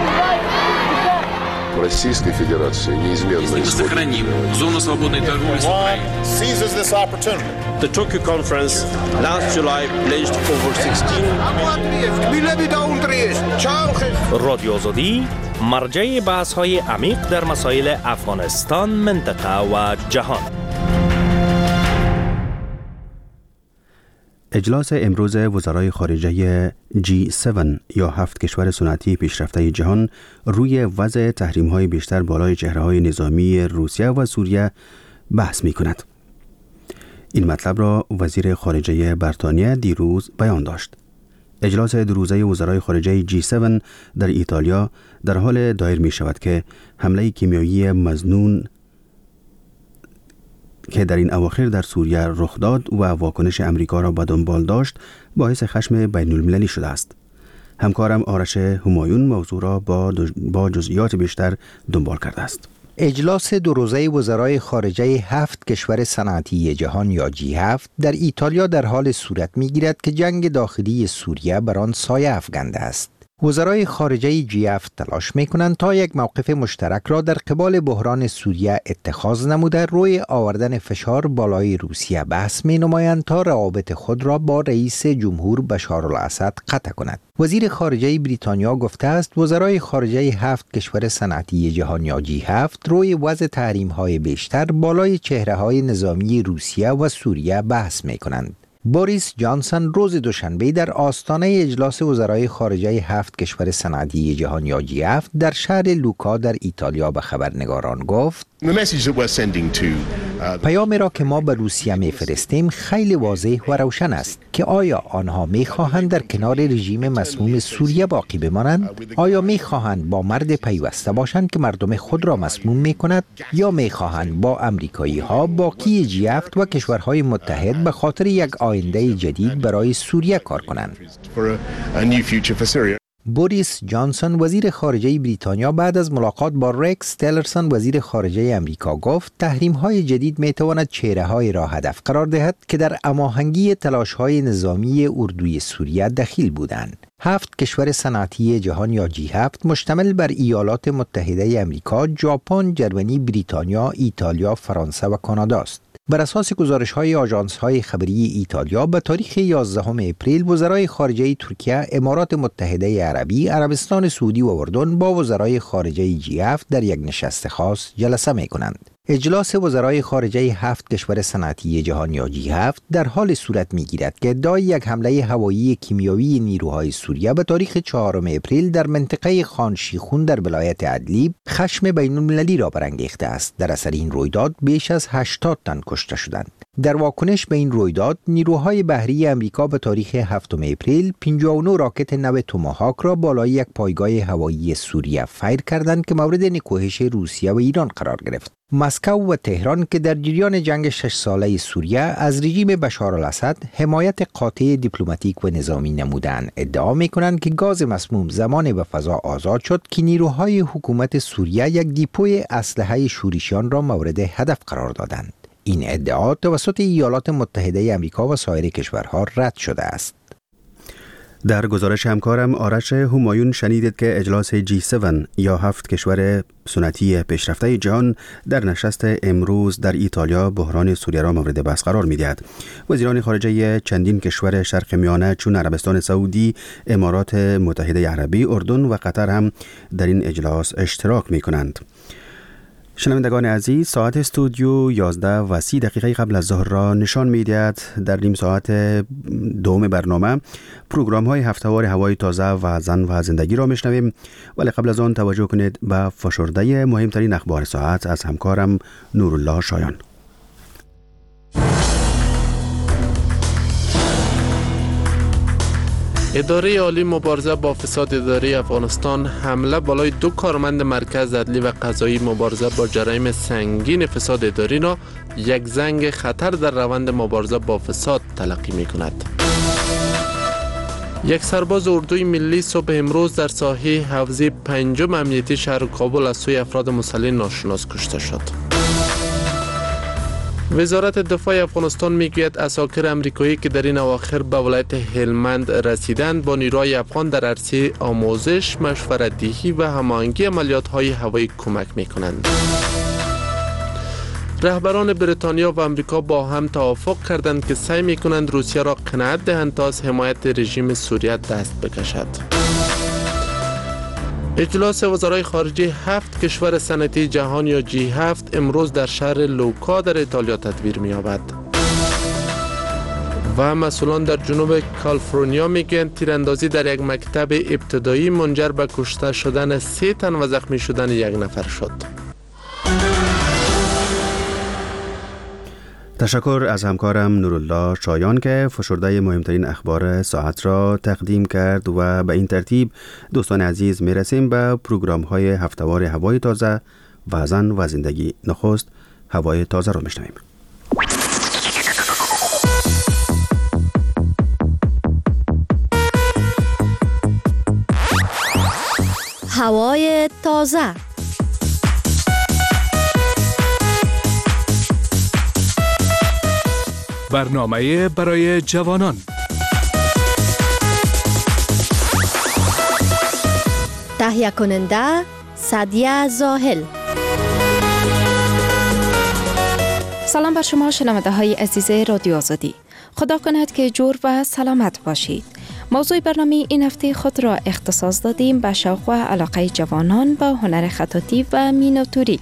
Российской Федерации неизменно сохраним зону свободной торговли с Украиной. Seizes this opportunity. The Tokyo conference last July pledged over sixteen. رادیو آزادی مرجع بحث‌های عمیق در مسائل افغانستان، منطقه و جهان. اجلاس امروز وزرای خارجه جی هفت یا هفت کشور صنعتی پیشرفته جهان روی وضع تحریم‌های بیشتر بالای چهره‌های نظامی روسیه و سوریه بحث می‌کند. این مطلب را وزیر خارجه بریتانیا دیروز بیان داشت. اجلاس دو روزه وزرای خارجه جی هفت در ایتالیا در حال دایر می شود که حمله کیمیایی مظنون که در این اواخر در سوریه رخ داد و واکنش امریکا را به دنبال داشت باعث خشم بین المللی شده است. همکارم آرش همایون موضوع را با, با جزئیات بیشتر دنبال کرده است. اجلاس دو روزه وزرای خارجه هفت کشور صنعتی جهان یا جی هفت در ایتالیا در حال صورت می‌گیرد که جنگ داخلی سوریه بر آن سایه افکنده است. وزرای خارجه جی هفت تلاش می‌کنند تا یک موقف مشترک را در قبال بحران سوریه اتخاذ نموده روی آوردن فشار بالای روسیه بحث می‌نمایند تا روابط خود را با رئیس جمهور بشار الاسد قطع کند. وزیر خارجه بریتانیا گفته است وزرای خارجه هفت کشور صنعتی جهان یا جی هفت روی وضع تحریم‌های بیشتر بالای چهره‌های نظامی روسیه و سوریه بحث می‌کنند. بوریس جانسون روز دوشنبه در آستانه اجلاس وزرای خارجه هفت کشور صنعتی جهان یا جی هفت در شهر لوکا در ایتالیا به خبرنگاران گفت پیامی را که ما به روسیه می‌فرستیم خیلی واضح و روشن است که آیا آنها می‌خواهند در کنار رژیم مسموم سوریه باقی بمانند؟ آیا می‌خواهند با مرد پیوسته باشند که مردم خود را مسموم می‌کند یا می‌خواهند با امریکایی‌ها باقی جی هفت و کشورهای متحد به خاطر یک آینده جدید برای سوریه کار کنند؟ بوریس جانسون وزیر خارجه بریتانیا بعد از ملاقات با رکس تیلرسون وزیر خارجه امریکا گفت تحریم‌های جدید می‌تواند چهره‌های را هدف قرار دهد که در هماهنگی تلاش‌های نظامی اردوی سوریه دخیل بودند. هفت کشور صنعتی جهان یا جی هفت مشتمل بر ایالات متحده امریکا، ژاپن، جرمنی، بریتانیا، ایتالیا، فرانسه و کانادا است. بر اساس گزارش‌های آژانس‌های خبری ایتالیا به تاریخ یازدهم اپریل وزرای خارجه ترکیه، امارات متحده عربی، عربستان سعودی و اردن با وزرای خارجه جی هفت در یک نشست خاص جلسه می‌کنند. اجلاس وزرای خارجه هفت کشور صنعتی جهان یا جی هفت در حال صورت می‌گیرد که ادعای یک حمله هوایی کیمیایی نیروهای سوریه به تاریخ چهارم اپریل در منطقه خان شیخون در ولایت ادلیب خشم بین‌المللی را برانگیخته است. در اثر این رویداد بیش از هشتاد تن کشته شدند. در واکنش به این رویداد، نیروهای بحری امریکا به تاریخ هفتم اپریل پنجاه و نه راکت نو توماهاک را بالای یک پایگاه هوایی سوریه فیر کردند که مورد نکوهش روسیه و ایران قرار گرفت. مسکو و تهران که در جریان جنگ شش ساله سوریه از رژیم بشار الاسد حمایت قاطع دیپلماتیک و نظامی نمودند، ادعا می‌کنند که گاز مسموم زمان به فضا آزاد شد که نیروهای حکومت سوریه یک دیپوی اسلحه شورشیان را مورد هدف قرار دادند. این ادعا توسط ایالات متحده آمریکا و سایر کشورها رد شده است. در گزارش همکارم آرش همایون شنیدید که اجلاس جی هفت یا هفت کشور سنتی پیشرفته جهان در نشست امروز در ایتالیا بحران سوریه را مورد بحث قرار می‌دهد. وزیران خارجه چندین کشور شرق میانه چون عربستان سعودی، امارات متحده عربی، اردن و قطر هم در این اجلاس اشتراک می‌کنند. شنوندگان عزیز، ساعت استودیو یازده و سی دقیقه قبل از ظهر را نشان می‌دهد. در نیم ساعت دوم برنامه پروگرام های هفتهوار هوای تازه و زن و زندگی را میشنویم، ولی قبل از آن توجه کنید به فشرده مهمترین اخبار ساعت از همکارم نورالله شایان. اداره عالی مبارزه با فساد اداری افغانستان حمله بالای دو کارمند مرکز عدلی و قضایی مبارزه با جرایم سنگین فساد اداری را یک زنگ خطر در روند مبارزه با فساد تلقی می کند. یک سرباز اردوی ملی صبح امروز در ساحه حوزه پنجم امنیتی شهر کابل از سوی افراد مسلح ناشناس کشته شد. وزارت دفاع افغانستان میگوید عساکر امریکایی که در این اواخر به ولایت هلمند رسیدند با نیروهای افغان در عرصه آموزش، مشورت دهی و هماهنگی عملیات‌های هوایی کمک می‌کنند. رهبران بریتانیا و امریکا با هم توافق کردند که سعی می‌کنند روسیه را قناعت دهند تا از حمایت رژیم سوریه دست بکشد. اجلاس وزرای خارجه هفت کشور صنعتی جهان یا جی هفت امروز در شهر لوکا در ایتالیا تدبیر می‌یابد. و مسئولان در جنوب کالیفرنیا میگویند تیراندازی در یک مکتب ابتدایی منجر به کشته شدن سه تن و زخمی شدن یک نفر شد. تشکر از همکارم نورالله شایان که فشرده مهمترین اخبار ساعت را تقدیم کرد و به این ترتیب دوستان عزیز میرسیم به پروگرام های هفتهوار هوای تازه و زن و زندگی. نخست هوای تازه را میشنویم. هوای تازه. برنامه برای جوانان. تهیه کننده سعدیه زاهل. سلام بر شما شنونده های عزیز رادیو آزادی. خدا کند که جور و سلامت باشید. موضوع برنامه این هفته خود را اختصاص دادیم به شوق و علاقه جوانان به هنر خطاطی و مینیاتوری.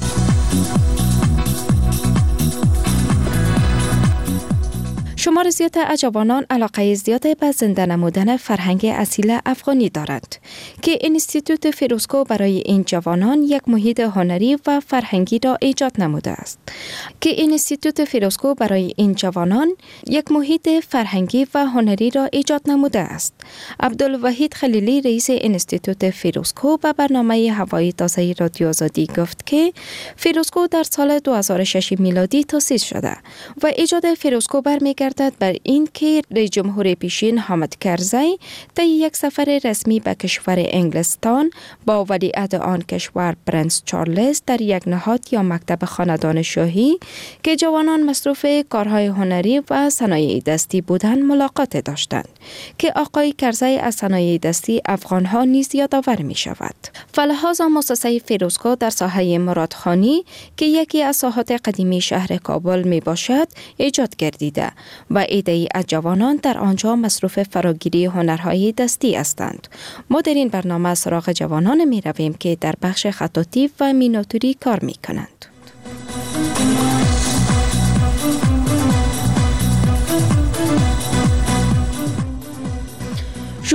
شمار زیاد از جوانان علاقه زیاد به زنده نمودن فرهنگ اصیل افغانی دارند که انستیتوت فیروزکو برای این جوانان یک محیط هنری و فرهنگی را ایجاد نموده است که انستیتوت فیروزکو برای این جوانان یک محیط فرهنگی و هنری را ایجاد نموده است. عبدالوحید خلیلی رئیس انستیتوت فیروزکو به برنامه هوای تازه رادیو آزادی گفت که فیروزکو در سال دو هزار و شش میلادی تأسیس شده و ایجاد فیروزکو برمیگردد بر این که رئیس جمهور پیشین حامد کرزی طی یک سفر رسمی به کشور انگلستان با ولیعهد آن کشور پرنس چارلز در یک نهاد یا مکتب خاندان شاهی که جوانان مصروف کارهای هنری و صنایع دستی بودند ملاقات داشتند که آقای کرزی از صنایع دستی افغانها نیز یادآور می شود. فلحاظ مؤسسه فیروزکو در ساحه مرادخانی که یکی از ساحات قدیمی شهر کابل می باشد ایجاد گردیده و عده‌ای از جوانان در آنجا مصروف فراگیری هنرهای دستی هستند. ما در این برنامه سراغ جوانان می رویم که در بخش خطاطی و مینیاتوری کار می کنند.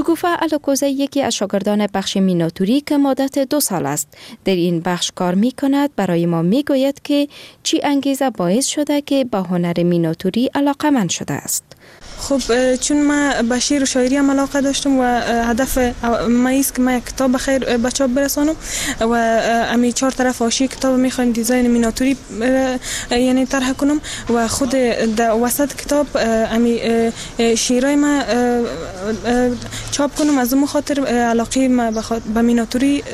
شکوفه الکوزه یکی از شاگردان بخش میناتوری که مدت دو سال است در این بخش کار می کند برای ما می گوید که چی انگیزه باعث شده که به هنر میناتوری علاقه‌مند شده است. خب چون من به شعر و شاعری هم علاقه داشتم و هدف من است که من یک کتاب بخیر بچه ها برسانم و امی چهار طرف حاشیه کتاب میخوایم دیزاین میناتوری یعنی طرح کنم و خود در وسط کتاب امی شعرهای من چاپ کنم. از اون خاطر علاقه من به میناتوری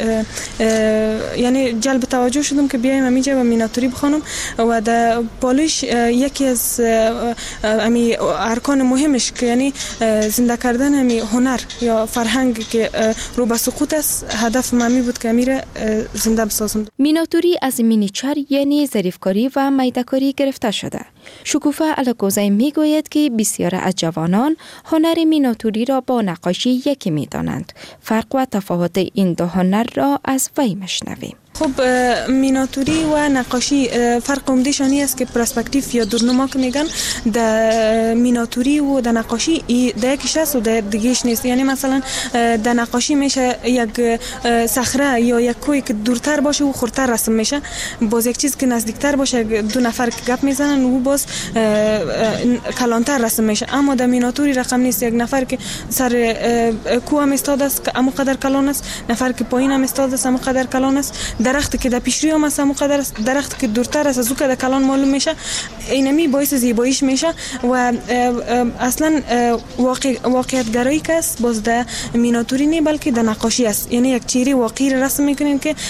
یعنی جلب توجه شدم که بیایم امیجا و میناتوری بخوانم و در پالیش یکی از امی ارکان مهمش که یعنی زنده کردن همی هنر یا فرهنگ که رو به سقوط است، هدف من بود که امیر زنده بسازم. میناتوری از مینیچر یعنی ظریفکاری و میده‌کاری گرفته شده. شکوفه الکوزه میگوید که بسیار از جوانان هنر میناتوری را با نقاشی یکی میدانند. فرق و تفاوت این دو هنر را از وی میشنویم. خب میناتوری و نقاشی فرق عمده‌شان است که پرسپکتیو یا دورنما که میگن در میناتوری و در نقاشی در یکیش است و در دیگهش نیست. یعنی مثلا در نقاشی میشه یک صخره یا یک کوی که دورتر باشه و خورتر رسم میشه، باز یک چیز که نزدیکتر باشه دو نفر که گپ میزنن و باز کلانتر رسم میشه. اما در میناتوری رقم نیست، یک نفر که سر کو هم استاد است که امو قدر کلان است، نفر که پایین هم استاد است امو قدر کلان است، درخت که در پیشروی هم است امو قدر است، درخت که دورتر است از او که در کلان معلوم میشه. اینمی باعث زیباییش میشه و اصلا واقع واقعیت گرایی که است باز در میناتوری نه بلکه در نقاشی است. یعنی یک چهره واقعی رسم میکنین که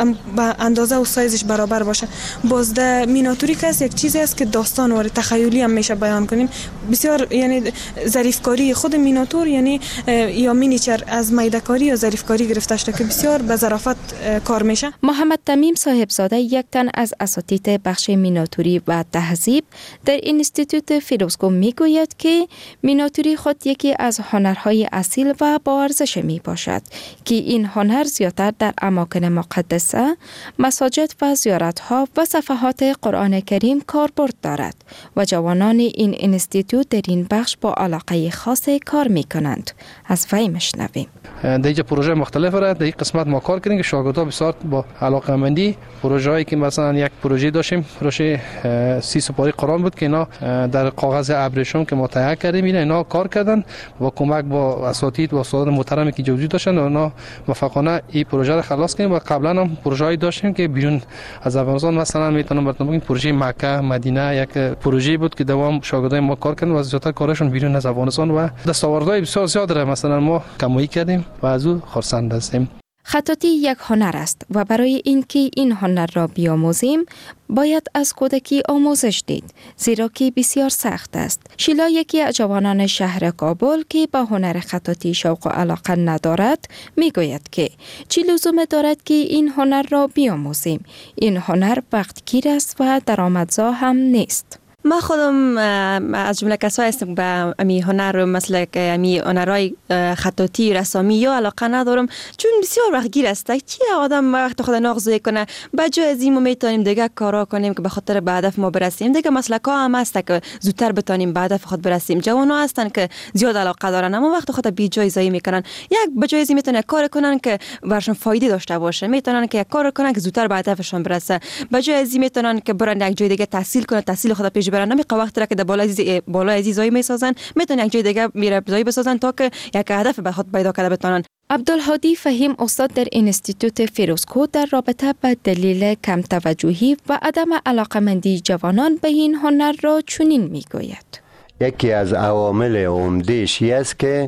با اندازه و سایزش برابر باشه. باز در میناتوری که است یک چیزی است که داستان و تخیلی هم میشه بیان کنیم. بسیار یعنی ظریفکاری خود میناتور یعنی یا مینیچر از میده‌کاری یا ظریفکاری گرفته شده که بسیار به ظرافت کار میشه. محمد تمیم صاحبزاده یک تن از اساتید بخش میناتوری و تهذیب در اینستیتوت فیروزکو میگوید که میناتوری خود یکی از هنرهای اصیل و با ارزش می باشد که این هنر زیادتر در اماکن مقدسه، مساجد و زیارتها و صفحات قرآن کریم کاربرد دارد و جوانان این اینستیتوت در این بخش با علاقه خاص کار می کنند. از وی مشنویم. در اینجا پروژه مختلف را در این قسمت ما کار کردیم که شاگردها بسیار با علاقه مندی پروژه هایی که مثلا یک پروژه داشتیم، پروژه سی سپاری قرآن بود که اینا در کاغذ ابریشم که ما تهیه کردیم اینا کار کردن با کمک با اساتید و استادان محترمی که موجود داشتن و اینا موفقانه این پروژه را خلاص کردیم. و قبلا هم پروژه هایی داشتیم که بیرون از افغانستان مثلا میتونم براتون بگم پروژه مکه مدینه یک پروژه بود که دوام شاگردای ما کار کردن و زیاتر کارشون بیرون از افغانستان و دستاوردهای بسیار زیاد داره. مثلا ما کمایی کردیم و از او خرسند هستیم. خطاطی یک هنر است و برای اینکه این هنر را بیاموزیم باید از کودکی آموزش دید، زیرا که بسیار سخت است. شیلا یکی از جوانان شهر کابل که به هنر خطاطی شوق و علاقه ندارد میگوید که چی لزوم دارد که این هنر را بیاموزیم. این هنر وقتگیر است و درآمدزا هم نیست. ما خودم از جمله کسایی هستم به امی هنر مثل که امی هنرهای خطاطی رسامی یا علاقه ندارم، چون بسیار وقتگیر است. چی آدم وقت خود ناغزه کنه؟ بجای از این ما میتونیم دیگه کارا کنیم که به خاطر به هدف ما برسیم. دیگه مسلک ها هم هست که زودتر بتونیم به هدف خود برسیم. جوان ها هستن که زیاد علاقه دارن اما وقت خود بی جای ضایع میکنن. یک بجای از این میتونن کار کنن که براشون فایده داشته باشه، میتونن که یک کار کنن که زودتر به هدفشون برسه. بجای از این میتونن که برن یک جای دیگه تحصیل کنن، تحصیل خود پیش ببرن. نمی وقت را که در بالای زی بالای زیزایی میسازن میتونن یک جای دیگه میره زایی بسازن تا که یک هدف به خود پیدا کرده بتونن. عبدالهادی فهیم استاد در اینستیتوت فیروزکو در رابطه با دلیل کم توجهی و عدم علاقمندی جوانان به این هنر را چنین میگوید. یکی از عوامل عمده‌اش است که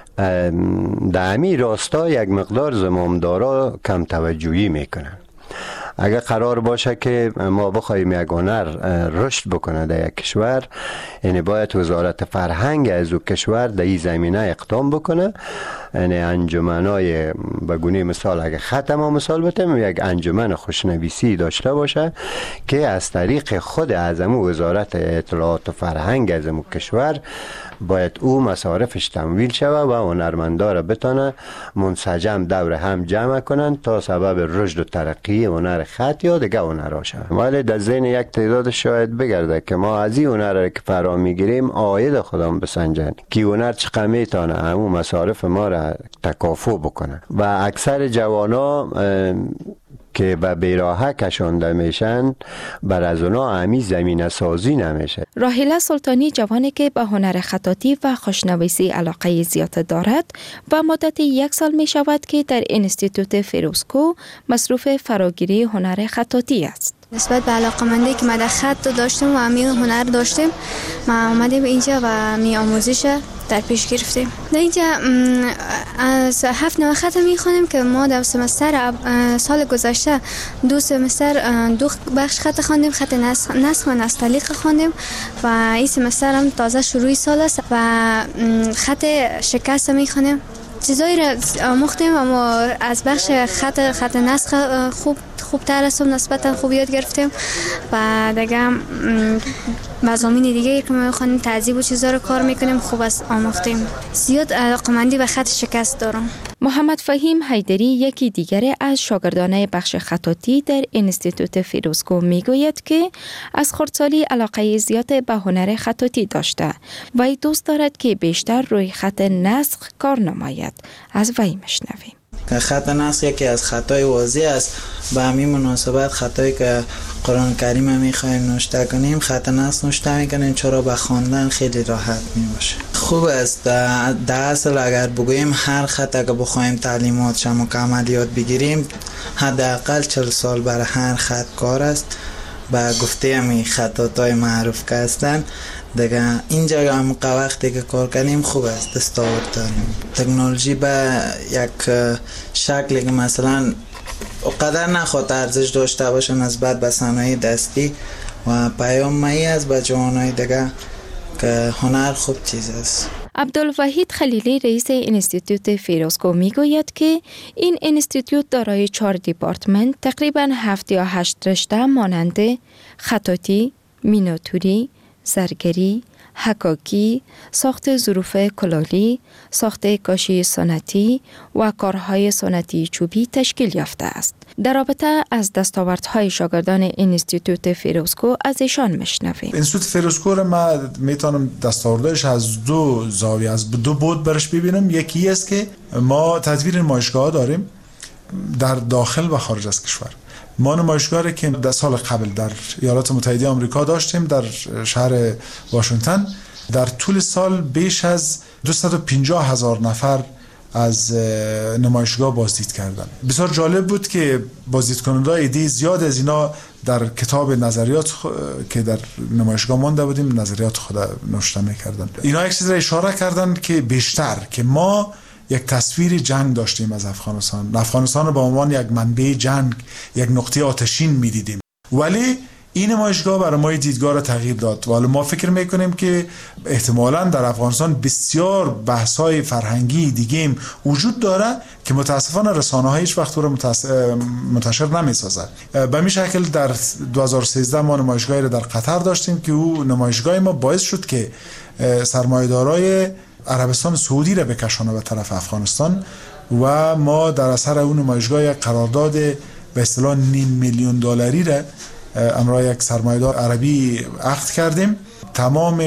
در همین راستا یک مقدار زمامدارا کم توجهی میکنن. اگر قرار باشه که ما بخوایم یک هنر رشد بکنه در یک کشور، یعنی باید وزارت فرهنگ از او کشور در این زمینه اقدام بکنه. یعنی انجمنای بگونه مثال اگر خط ما مثال بتیم یک انجمن خوشنویسی داشته باشه که از طریق خود اعظم وزارت اطلاعات و فرهنگ از او کشور باید او مصارفش تمویل شوه و هنرمندا را بتونه منسجم دور هم جمع کنن تا سبب رشد و ترقی هنر خط یا دیگه هنرها شود. ولی در ذهن یک تعداد شاید بگرده که ما از این هنر را که فرا میگیریم عاید خودمون بسنجن که هنر چقدر میتونه همون مصارف ما را و تکافؤ بکنه و اکثر جوانا که به بیراهه کشانده میشن بر از اونا همی زمینه سازی نمیشه. راحله سلطانی جوانی که به هنر خطاطی و خوشنویسی علاقه زیاد دارد و مدت یک سال می شود که در انستیتوت فیروزکو مصروف فراگیری هنر خطاطی است. نسبت به علاقه‌مندی که ما در خط داشتیم و همین هنر داشتیم ما آمدیم اینجا و می آموزش در پیش گرفتیم. در اینجا از هفت نوع خط می خوانیم که ما در سمستر سال گذشته دو سمستر دو بخش خط خواندیم، خط نسخ و نستعلیق خواندیم و این سمستر هم تازه شروع سال است و خط شکست می خوانیم. چیزایی را آموختیم اما از بخش خط خط نسخ خوب خوب تر هستم، نسبتا خوب یاد گرفتیم و دیگه مضامین دیگه که ما می‌خوانیم تعذیب و چیزا رو کار میکنیم خوب است آموختیم. زیاد علاقه‌مندی به خط شکست دارم. محمد فهیم حیدری یکی دیگر از شاگردان بخش خطاطی در انستیتوت فیروزکو میگوید که از خردسالی علاقه زیاد به هنر خطاطی داشته و دوست دارد که بیشتر روی خط نسخ کار نماید. از وی میشنویم. خط نسخ یکی از خطای واضح است. به همین مناسبت خطایی که قرآن کریم میخوایم نوشته کنیم خط نسخ نوشته میکنیم، چرا به خواندن خیلی راحت میباشه. خوب است در اصل اگر بگوییم هر خط اگر بخوایم تعلیماتش مکمل یاد بگیریم حداقل چهل سال برای هر خط کار است. با گفته همی خطاطای معروف که هستن دیگه اینجا هم وقتی که کار کنیم خوب است دستاورد داریم. تکنولوژی به یک شکلی که مثلا اقدر نخواد ارزش داشته باشه نسبت به صنایع دستی و پیام مایی از به جوانای دیگه که هنر خوب چیز است. عبدالوحید خلیلی رئیس انستیتوت فیروزکو میگوید که این انستیتوت دارای چهار دیپارتمنت تقریبا هفت یا هشت رشته مانند خطاطی، میناتوری، زرگری، حکاکی، ساخت ظروف کلالی، ساخت کاشی سنتی و کارهای سنتی چوبی تشکیل یافته است. در رابطه از دستاوردهای شاگردان انستیتوت فیروزکو از ایشان میشنویم. انستیتوت فیروزکو را ما میتونم دستاوردش از دو زاویه از دو بود برش ببینم. یکی است که ما تدویر نمایشگاه داریم در داخل و خارج از کشور. ما نمایشگاهی که در سال قبل در ایالات متحده آمریکا داشتیم در شهر واشنگتن، در طول سال بیش از دویست و پنجاه هزار نفر از نمایشگاه بازدید کردن. بسیار جالب بود که بازدید کننده ایده زیاد از اینا در کتاب نظریات که در نمایشگاه مانده بودیم نظریات خود نوشته می‌کردن. اینا یک چیز را اشاره کردن که بیشتر که ما یک تصویر جنگ داشتیم از افغانستان. افغانستان رو به عنوان یک منبع جنگ، یک نقطه آتشین می‌دیدیم. ولی این نمایشگاه برای ما دیدگاه را تغییر داد. ولی ما فکر می‌کنیم که احتمالاً در افغانستان بسیار بحث‌های فرهنگی دیگه هم وجود داره که متاسفانه رسانه‌ها هیچ وقت رو منتشر نمی‌سازند. به این شکل در دو هزار و سیزده ما نمایشگاهی را در قطر داشتیم که او نمایشگاه ما باعث شد که سرمایه‌دارای عربستان سعودی را بکشانه به طرف افغانستان و ما در اثر اون نمایشگاه قرارداد به اصطلاح نیم میلیون دلاری را امرای یک سرمایه‌دار عربی عقد کردیم. تمام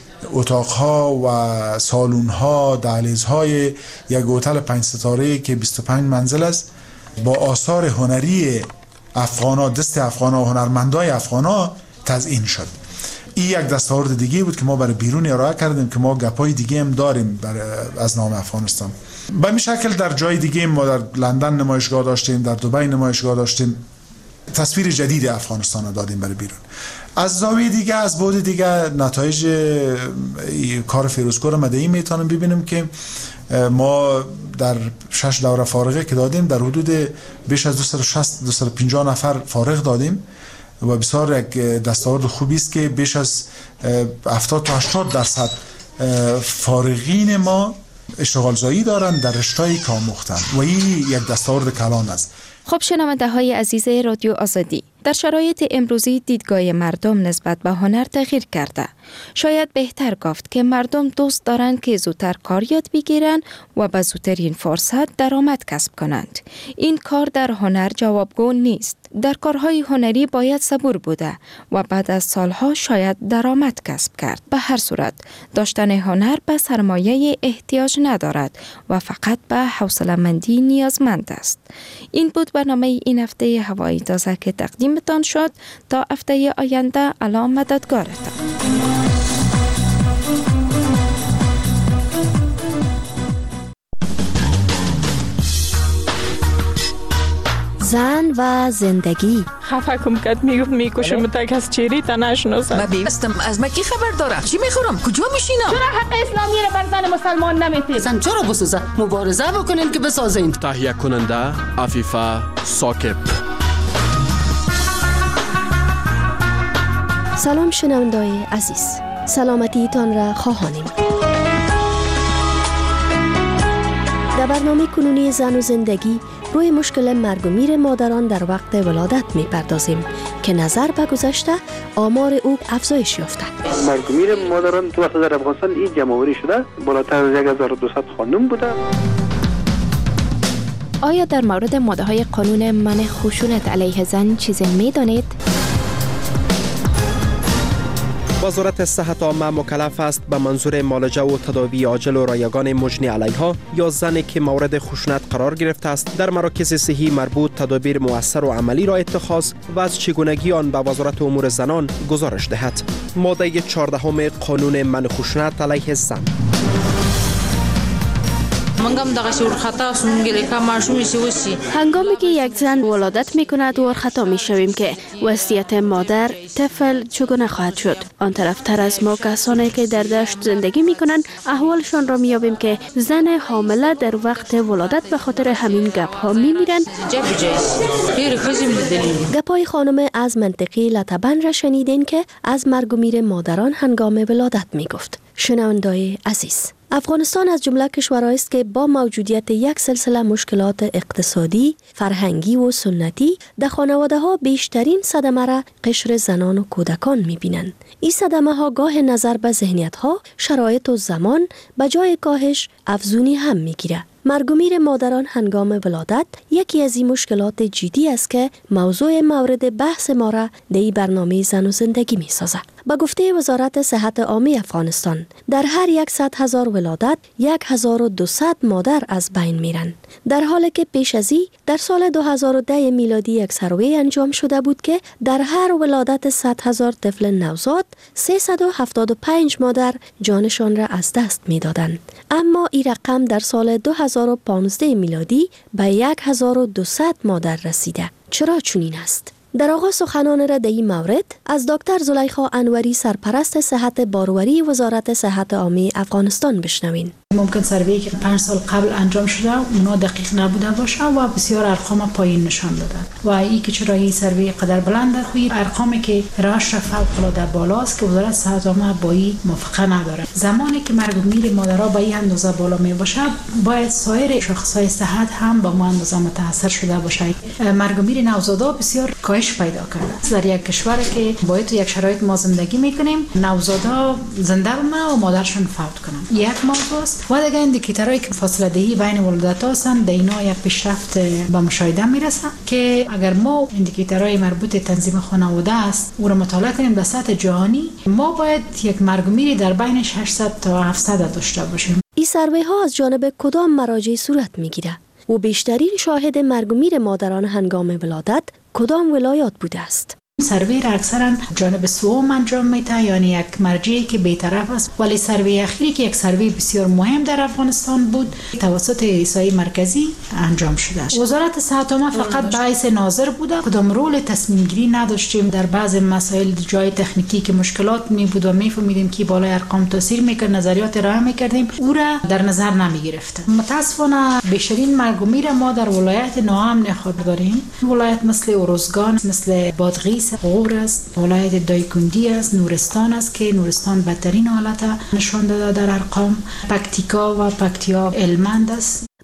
اتاقها و سالون‌ها، دهلیزهای یک هتل پنج ستاره‌ای که بیست و پنج منزل است با آثار هنری افغانا، دست افغانا و هنرمندای افغانا تزیین شد. این یک دستاورد دیگه بود که ما برای بیرون ارائه کردیم که ما گپای دیگه هم داریم از نام افغانستان. به این شکل در جای دیگه ما در لندن نمایشگاه داشتیم، در دبی نمایشگاه داشتیم، تصویر جدید افغانستان رو دادیم برای بیرون. از زاویه دیگه، از بعد دیگه نتایج کار فیروزکو رو مدعی میتونیم ببینیم که ما در شش دوره فارغه که دادیم در حدود بیش از دویست و شصت تا دویست و پنجاه نفر فارغ دادیم و بسیار یک دستاورد خوبی است که بیش از هفتاد تا هشتاد درصد فارغین ما اشتغال زایی دارند در رشته‌ای که آموختن و این یک دستاورد کلان است. خب شنونده های عزیز رادیو آزادی، در شرایط امروزی دیدگاه مردم نسبت به هنر تغییر کرده شاید بهتر گفت که مردم دوست دارند که زودتر کار یاد بگیرند و به زودترین فرصت درآمد کسب کنند. این کار در هنر جوابگو نیست. در کارهای هنری باید صبور بوده و بعد از سالها شاید درآمد کسب کرد. به هر صورت داشتن هنر به سرمایه احتیاج ندارد و فقط به حوصله‌مندی نیازمند است. این بود برنامه این هفته هوای تازه که تقدیمتان شد. تا هفته آینده الله مددگارتان. زن و زندگی. خفه کم کد میگفت میکشم تا کس چیری تا نشناسم. من بیستم از مکی خبر داره. چی میخورم؟ کجا میشینم؟ چرا حق اسلامی را بر زن مسلمان نمیتید؟ زن چرا بسوزه؟ مبارزه بکنین که بسازین. تهیه کننده عفیفه ساکب. سلام شنوندای عزیز، سلامتیتان را خواهانیم. در برنامه کنونی زن و زندگی روی مشکل مرگ و میر مادران در وقت ولادت میپردازیم که نظر به گذشته آمار او افزایش یافته. مرگ و میر مادران تو وقت در افغانستان این جمع‌آوری شده، بالاتر از هزار و دویست خانم بوده. آیا در مورد ماده‌های قانون منع خشونت علیه زن چیزی میدانید؟ وزارت صحت عامه مکلف است به منظور معالجه و تداوی عاجل و رایگان مجنی علیها یا زنی که مورد خشونت قرار گرفته است در مراکز صحی مربوط تدابیر مؤثر و عملی را اتخاذ و از چگونگی آن به وزارت امور زنان گزارش دهد. ماده چهاردهم قانون منع خشونت علیه زن. هنگامی که یک زن ولادت می کند دور خطا می شویم که وصیت مادر طفل چگونه خواهد شد. آن طرف تر از ما کسانی که در دشت زندگی می کنند احوالشان را می یابیم که زن حامله در وقت ولادت به خاطر همین گپ ها می میرند. گپای خانم از منطقه لطبن را شنیدین که از مرگ و میر مادران هنگام ولادت می گفت. شنوندای عزیز، افغانستان از جمله کشورهایی است که با موجودیت یک سلسله مشکلات اقتصادی، فرهنگی و سنتی در خانواده ها بیشترین صدمه را قشر زنان و کودکان می‌بینند. این صدمه ها گاه نظر به ذهنیت ها، شرایط و زمان به جای کاهش افزونی هم می‌گیرد. مرگ و میر مادران هنگام ولادت یکی از این مشکلات جدی است که موضوع مورد بحث ما را در این برنامه زن و زندگی می سازد. با گفته وزارت صحت عامه افغانستان در هر صد هزار ولادت هزار و دویست مادر از بین میرند، در حالی که پیش از این در سال دو هزار و ده میلادی یک سروی انجام شده بود که در هر ولادت صد هزار طفل نوزاد سیصد و هفتاد و پنج مادر جانشان را از دست میدادند. اما این رقم در سال دو هزار و پانزده میلادی به هزار و دویست مادر رسیده. چرا چنین است؟ در آغاز سخنان را در این مورد از دکتر زلیخا انوری سرپرست صحت باروری وزارت صحت عامه افغانستان بشنوین. ممکن سروی که پنج سال قبل انجام شده اونا دقیق نبوده باشه و بسیار ارقام پایین نشان دادن و این که چرا این سروی قدر بلند خوی ارقامی که راش فوق العاده بالاست که وزارت صحت عامه با این موافقه نداره. زمانی که مرگ و میر مادرها با این اندازه بالا می باشه باید سایر شاخصهای صحت هم با ما اندازه متاثر شده باشه. مرگ و میر نوزادا بسیار کاهش پیدا کرده در یک کشور که باید تو یک شرایط ما زندگی میکنیم، نوزادا زنده بمونه و مادرشون فوت کنن. یک موضوع است. و دیگه اندیکیتورایی که فاصله دهی بین ولادت هستند، اینا یک پیشرفت به مشاهده میرسه که اگر ما اندیکیتورای مربوط تنظیم خانواده است او رو مطالعه کنیم به سطح جهانی، ما باید یک مرگ و میر در بین ششصد تا هفتصد داشته باشیم. این سروی ها از جانب کدام مراجع صورت میگیره و بیشترین شاهد مرگ و میر مادران هنگام ولادت کدام ولایات بوده است؟ سروی را اکثرا جانب سوم انجام میده، یعنی یک مرجعی که بی‌طرف است، ولی سروی اخیری که یک سروی بسیار مهم در افغانستان بود توسط ایسای مرکزی انجام شده است. وزارت صحت عامه فقط باعث ناظر بوده، کدام رول تصمیم گیری نداشتیم در بعض مسائل جای تکنیکی که مشکلات می بود و میفهمیدیم که بالای ارقام تاثیر میکنه، نظریات ارائه میکردیم، او را در نظر نمی گرفتیم. متاسفانه بیشترین مرگ و میر ما در ولایت ناامن خود داریم، ولایت مثل اروزگان، مثل بادغیس، غور است، ولایت دایکندی است، نورستان است که نورستان بدترین حالت نشان داده در ارقام، پکتیکا و پکتیا هلمند است.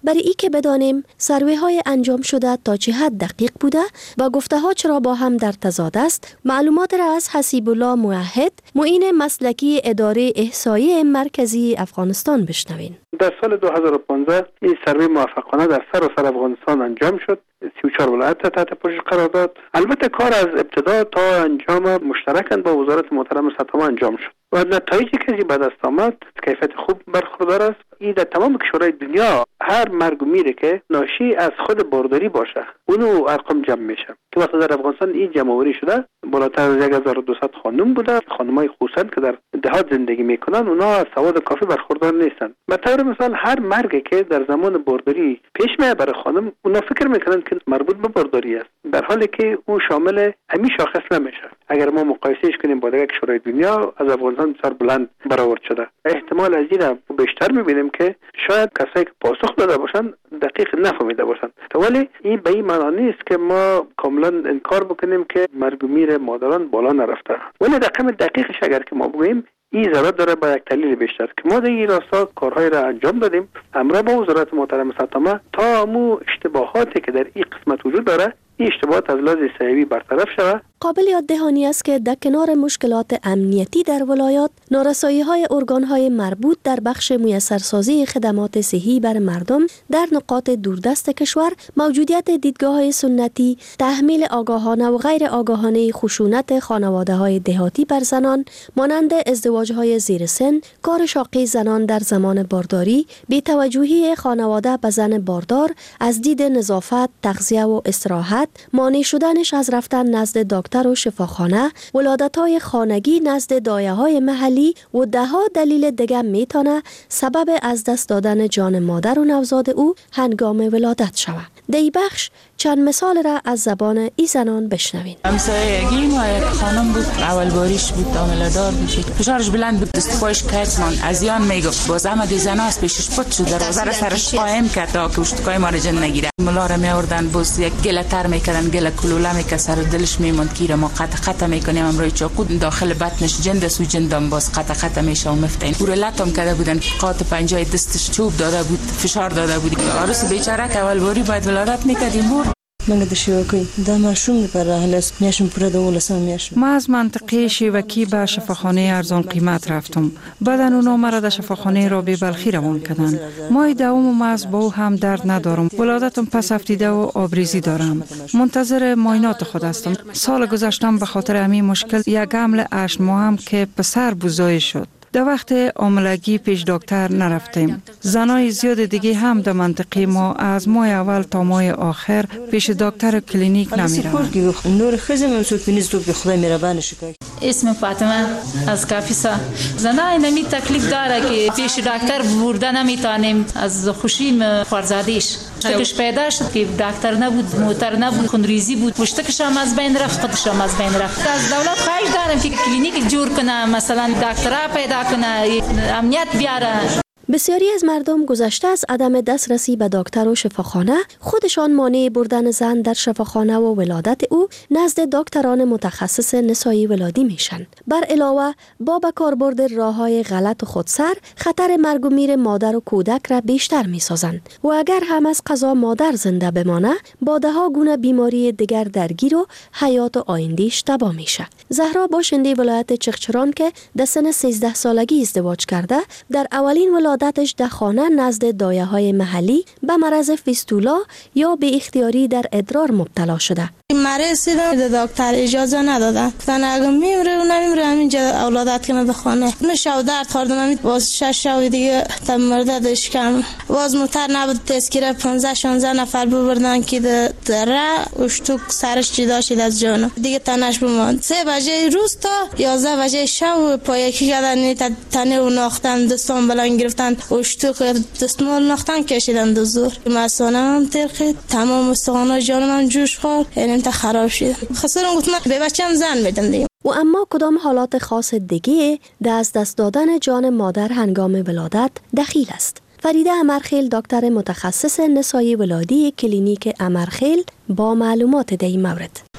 برای ای که بدانیم سروی های انجام شده تا چه حد دقیق بوده و گفته ها چرا با هم در تضاد است، معلومات را از حسیب الله موحد، معین مسلکی اداره احصایی مرکزی افغانستان بشنوین. در سال دو هزار و پانزده این سروی موفقانه در سراسر افغانستان انجام شد. سی و چهار ولایت تحت پوشش قرار داد. البته کار از ابتدا تا انجام مشترکاً با وزارت محترم ستام انجام شد و نتایجی که به دست آمد کیفیت خوب برخوردار است. این در تمام کشورهای دنیا هر مرگ و میره که ناشی از خود بارداری باشه اونو ارقام جمع میشه که وقتی در افغانستان این جمع آوری شده بالاتر از یک هزار و دویست خانم بوده. خانمای خصوصا که در دهات زندگی میکنن اونا از سواد کافی برخوردار نیستن. به طور مثال هر مرگی که در زمان بارداری پیش میاد برای خانم اونا فکر میکنن که مربوط به بارداری است، در حالی که او شامل همین شاخص نمیشه. اگر ما مقایسهش کنیم با دیگر کشورهای دنیا از افغانستان بسیار بلند برآورد شده. احتمال از این بیشتر میبینیم که شاید کسایی که پاسخ داده باشن دقیق نفهمیده باشن، ولی این به این معنی نیست که ما کاملا انکار بکنیم که مرگ و میر مادران بالا نرفته، ولی رقم دقیقش اگر که ما بگوییم این ضرورت داره با یک تحلیل بیشتر که ما در این راستا کارهای را انجام دادیم همراه با وزارت محترم ستامه تا امو اشتباهاتی که در این قسمت وجود داره این اشتباهات از لحاظ صحیحی برطرف شود. قابل یاد دهانی است که در کنار مشکلات امنیتی در ولایات، نارسایی‌های ارگان‌های مربوط در بخش میسرسازی خدمات صحی بر مردم در نقاط دوردست کشور، موجودیت دیدگاه‌های سنتی، تحمیل آگاهانه و غیر آگاهانه خشونت خانواده‌های دهاتی بر زنان، مانند ازدواج‌های زیر سن، کار شاقی زنان در زمان بارداری، بی‌توجهی خانواده به زن باردار از دید نظافت، تغذیه و استراحت، مانع شدنش از رفتن نزد دکتر و شفاخانه، ولادت‌های خانگی نزد دایه‌های محلی و ده‌ها دلیل دیگر میتونه سبب از دست دادن جان مادر و نوزاد او هنگام ولادت شود. دی بخش چند مثال را از زبان ای زنان بشنوین. همسایگی ما یک خانم بود، اول باریش بود، دامله‌دار بود، فشارش بلند بود، دست پایش کج ماند، از یان میگفت. باز هم دی زنا از پیشش پد شد، دروازه را سرش قایم کرد تا که اشتکای ما را جن نگیره. ملا را میآوردن، باز یک گله تر میکردن، گله کلوله میکرد، سر دلش میموند که ما قطع قطع میکنیم، امروی چاقو داخل بطنش جن دست و جندم باز قطع قطع میشه و مفتین. پور لاتم کرده بودن، قاط پنجای دستش چوب داده بود، فشار داده بود. عروس بیچاره که اول باری باید ولادت میکردیم بود. من دشوکی دا ماشوم پر راهلس میشم پر دولسم میشم. ما از منطقه شیوکی به شفاخانه ارزان قیمت رفتم. بعدن اونا مرا در شفاخانه رابی بلخی روان کردن. مای دوم و مغز با او هم درد ندارم. ولادتم پس هفتیده و آبریزی دارم. منتظر معاینات خود هستم. سال گذشتم به خاطر همین مشکل یک حمل هشت ماهم که پسر بزایی شد. در وقت عاملگی پیش دکتر نرفتیم. زنای زیاد دیگه هم در منطقه ما از ماه اول تا ماه آخر پیش دکتر کلینیک نمیروند. نور خزم مسعود نیز تو به خدا مهربان شکای. اسم فاطمه از کافیسا. زنای نمی تکلیف داره که پیش دکتر برده نمیتونیم از خوشیم خورزادیش. چکش پیدا شد که دکتر نبود، موتر نبود، خونریزی بود، پشتکش هم از بین رفت، خودش هم از بین رفت. از دولت خواهش دارم که کلینیک جور کنه، مثلا دکترها پیدا کنه، امنیت بیاره. بسیاری از مردم گذشته از عدم دسترسی به دکتر و شفاخانه خودشان مانع بردن زن در شفاخانه و ولادت او نزد دکتران متخصص نسایی ولادی میشن. بر علاوه با به کاربرد راههای غلط و خودسر خطر مرگ و میر مادر و کودک را بیشتر میسازند و اگر هم از قضا مادر زنده بمانه با ده ها گونه بیماری دیگر درگیر و حیات و آینده‌اش تباه میشه. زهرا باشنده ولایت چغچران که در سن سیزده سالگی ازدواج کرده، در اولین ولادت دتش در خانه نزد دایه های محلی به مرض فیستولا یا به اختیاری در ادرار مبتلا شده. مریض دیدم دکتر اجازه ندادن. گفتن اگه میمره و نمیمره همینجا اولادت کنه به خانه. من شو درد خوردم، همین باز شش شو دیگه تم مرددش کردم. باز موتر نبود، تذکره پانزده شانزده نفر ببردن که دره اشتوک سرش جدا شد از جانو. دیگه تنش بماند. سه بجه روز تا یازده بجه شب پایکی کردن، تنه و ناختن، دستان بلند گرفتن، اشتوک دستمال ناختن کشیدن دو زور. مثلا هم ترخید، تمام استخوان‌های جانم جوش خورد. تا خراب شد. خسرم گفتم به بچه‌م زن بدم دیگه. و اما کدام حالات خاص دیگه دست دست دادن جان مادر هنگام ولادت دخیل است؟ فریده امرخیل، دکتر متخصص نسایی ولادی کلینیک امرخیل با معلومات در این مورد.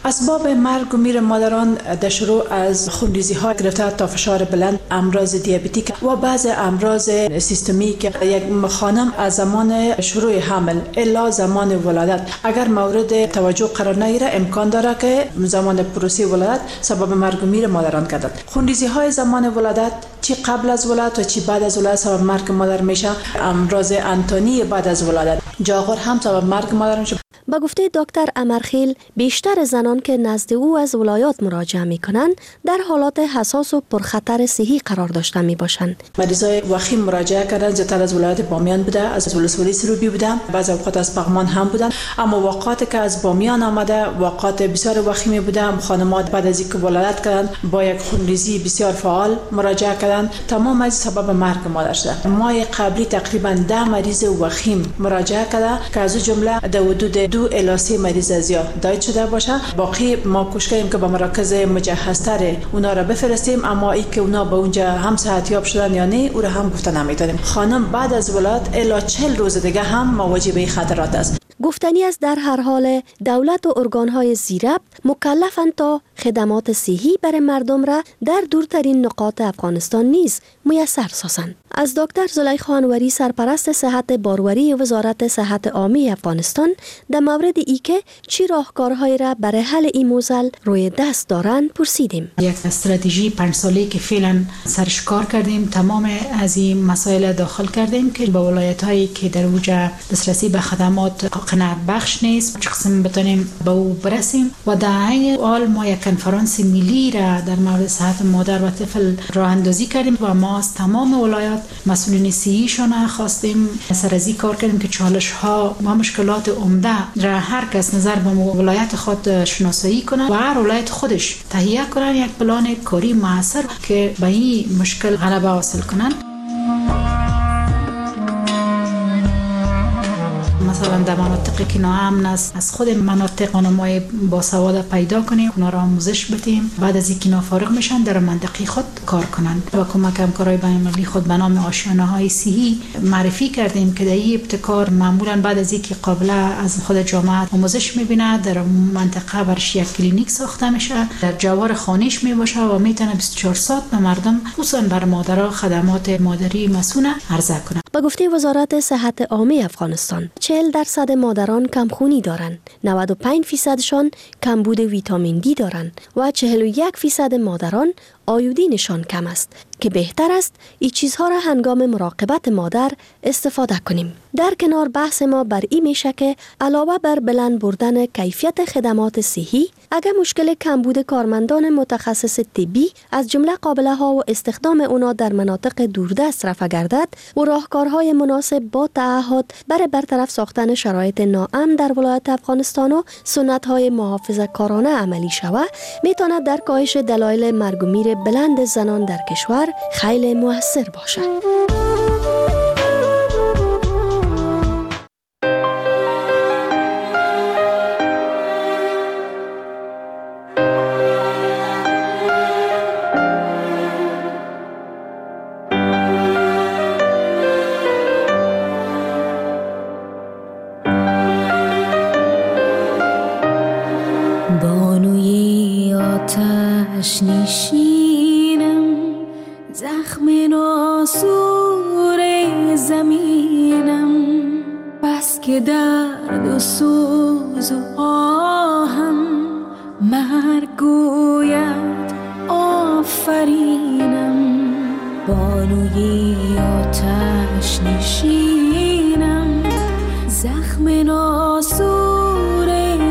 اسباب مرگ و میر مادران در شروع از خونریزی ها گرفته تا فشار بلند، امراض دیابتیک و بعض امراض سیستمیک. یک خانم از زمان شروع حمل الا زمان ولادت اگر مورد توجه قرار نگیره امکان داره که زمان پروسه ولادت سبب مرگ و میر مادران گردد. خونریزی های زمان ولادت چی قبل از ولادت و چی بعد از ولادت سبب مرگ مادر میشه. امراض انتانی بعد از ولادت، جاغور هم سبب مرگ مادر میشه. با گفته دکتر امرخیل بیشتر زنان که نزد او از ولایات مراجعه می کنند در حالات حساس و پرخطر صحی قرار داشته می باشند. مریضای وخیم مراجعه کردن زیاتر از ولایت بامیان بوده، از ولسوالی سروبی بوده، بعضی اوقات از پغمان هم بودن، اما واقعاتی که از بامیان آمده واقعات بسیار وخیمی بوده. خانمات بعد از اینکه ولادت کردن با یک خونریزی بسیار فعال مراجعه کردن، تمام از سبب مرگ مادر شده. ماه قبلی تقریبا ده مریض وخیم مراجعه کرده که از جمله در حدود دو الی سه مریض از یا داید شده باشه. باقی ما کوشش کردیم که به مراکز مجهزتر اونا را بفرستیم، اما ای که اونا به اونجا هم صحتیاب شدن یا نه او را هم گفته نمیتونیم. خانم بعد از ولادت الی چهل روز دیگه هم مواجه به خطرات است. گفتنی است در هر حال دولت و ارگانهای زیربط مکلفند تا خدمات صحی برای مردم را در دورترین نقاط افغانستان نیز میسر سازند. از دکتر زلیخا انوری سرپرست صحت باروری وزارت صحت عامه افغانستان در مورد ای که چی راهکارهایی را برای حل این موزل روی دست دارند پرسیدیم. یک استراتژی پنج ساله که فعلا سرش کار کردیم، تمام از این مسائل داخل کردیم که با ولایت‌هایی که در اوجه دسترسی به خدمات قناعت بخش نیست چه قسم بتونیم به او برسیم. و در این حال ما یک کنفرانس ملی را در مورد صحت مادر و طفل راه اندازی کردیم و ما از تمام ولایات مسئولین صحیشان خواستیم سر از این کار کردیم که چالش ها و مشکلات عمده را هر کس نظر به ولایت خود شناسایی کنه و هر ولایت خودش تهیه کنه یک پلان کاری موثر که به این مشکل غلبه حاصل کنن. مثلا در مناطقی که ناامن است از خود مناطق خانم‌های باسواد پیدا کنیم، اونا را آموزش بدیم، بعد از اینکه اینا فارغ میشن در منطقه خود کار کنن. با کمک همکارای بین‌المللی خود به نام آشیانه‌های صحی معرفی کردیم که در این ابتکار معمولا بعد از اینکه قابله از خود جامعه آموزش میبینه در منطقه برش یک کلینیک ساخته میشه، در جوار خانه‌اش میباشه و میتونه بیست و چهار ساعت به مردم خصوصا بر مادرها خدمات مادری مسونه عرضه کنه. با گفته وزارت صحت عامه افغانستان چهل درصد مادران کمخونی دارند، نود و پنج فیصدشان کمبود ویتامین دی دارند و چهل و یک فیصد مادران آیودینشان کم است که بهتر است این چیزها را هنگام مراقبت مادر استفاده کنیم. در کنار بحث ما بر این میشه که علاوه بر بلند بردن کیفیت خدمات صحی، اگر مشکل کمبود کارمندان متخصص طبی از جمله قابله ها و استخدام اونا در مناطق دوردست رفع گردد و راهکارهای مناسب با تعهد برای برطرف ساختن شرایط ناامن در ولایت افغانستان و سنت های محافظه کارانه عملی شود، میتواند در کاهش دلایل مرگ و میر بلند زنان در کشور خیلی موثر باشد. بانوی آتش نشینم، زخم ناسور زمینم، بس که درد و سوز و آهم مرگ گوید آفرینم. بانوی آتش نشینم، زخم ناسور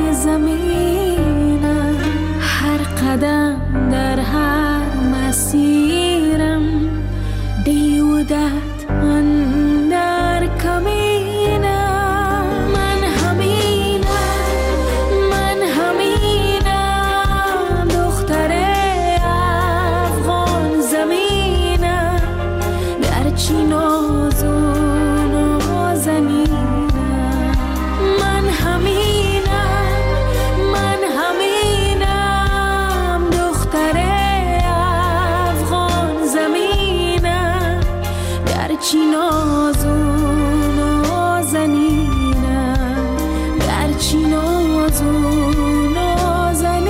زمینم، هر قدم در هر مسیرم بیودت اندر کمینم. من همینم، من همینم، دختر افغان زمینم، گرچه ناز و نازنینم. من همینم، من همینم، دختر افغان زمینم، گرچه ناز و نازنینم، گرچه ناز و نازنینم.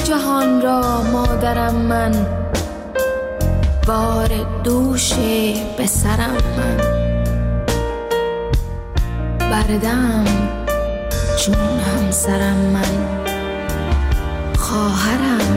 جهان را مادرم من، بار دوش به سرم من، بردم چون همسرم من، خواهرم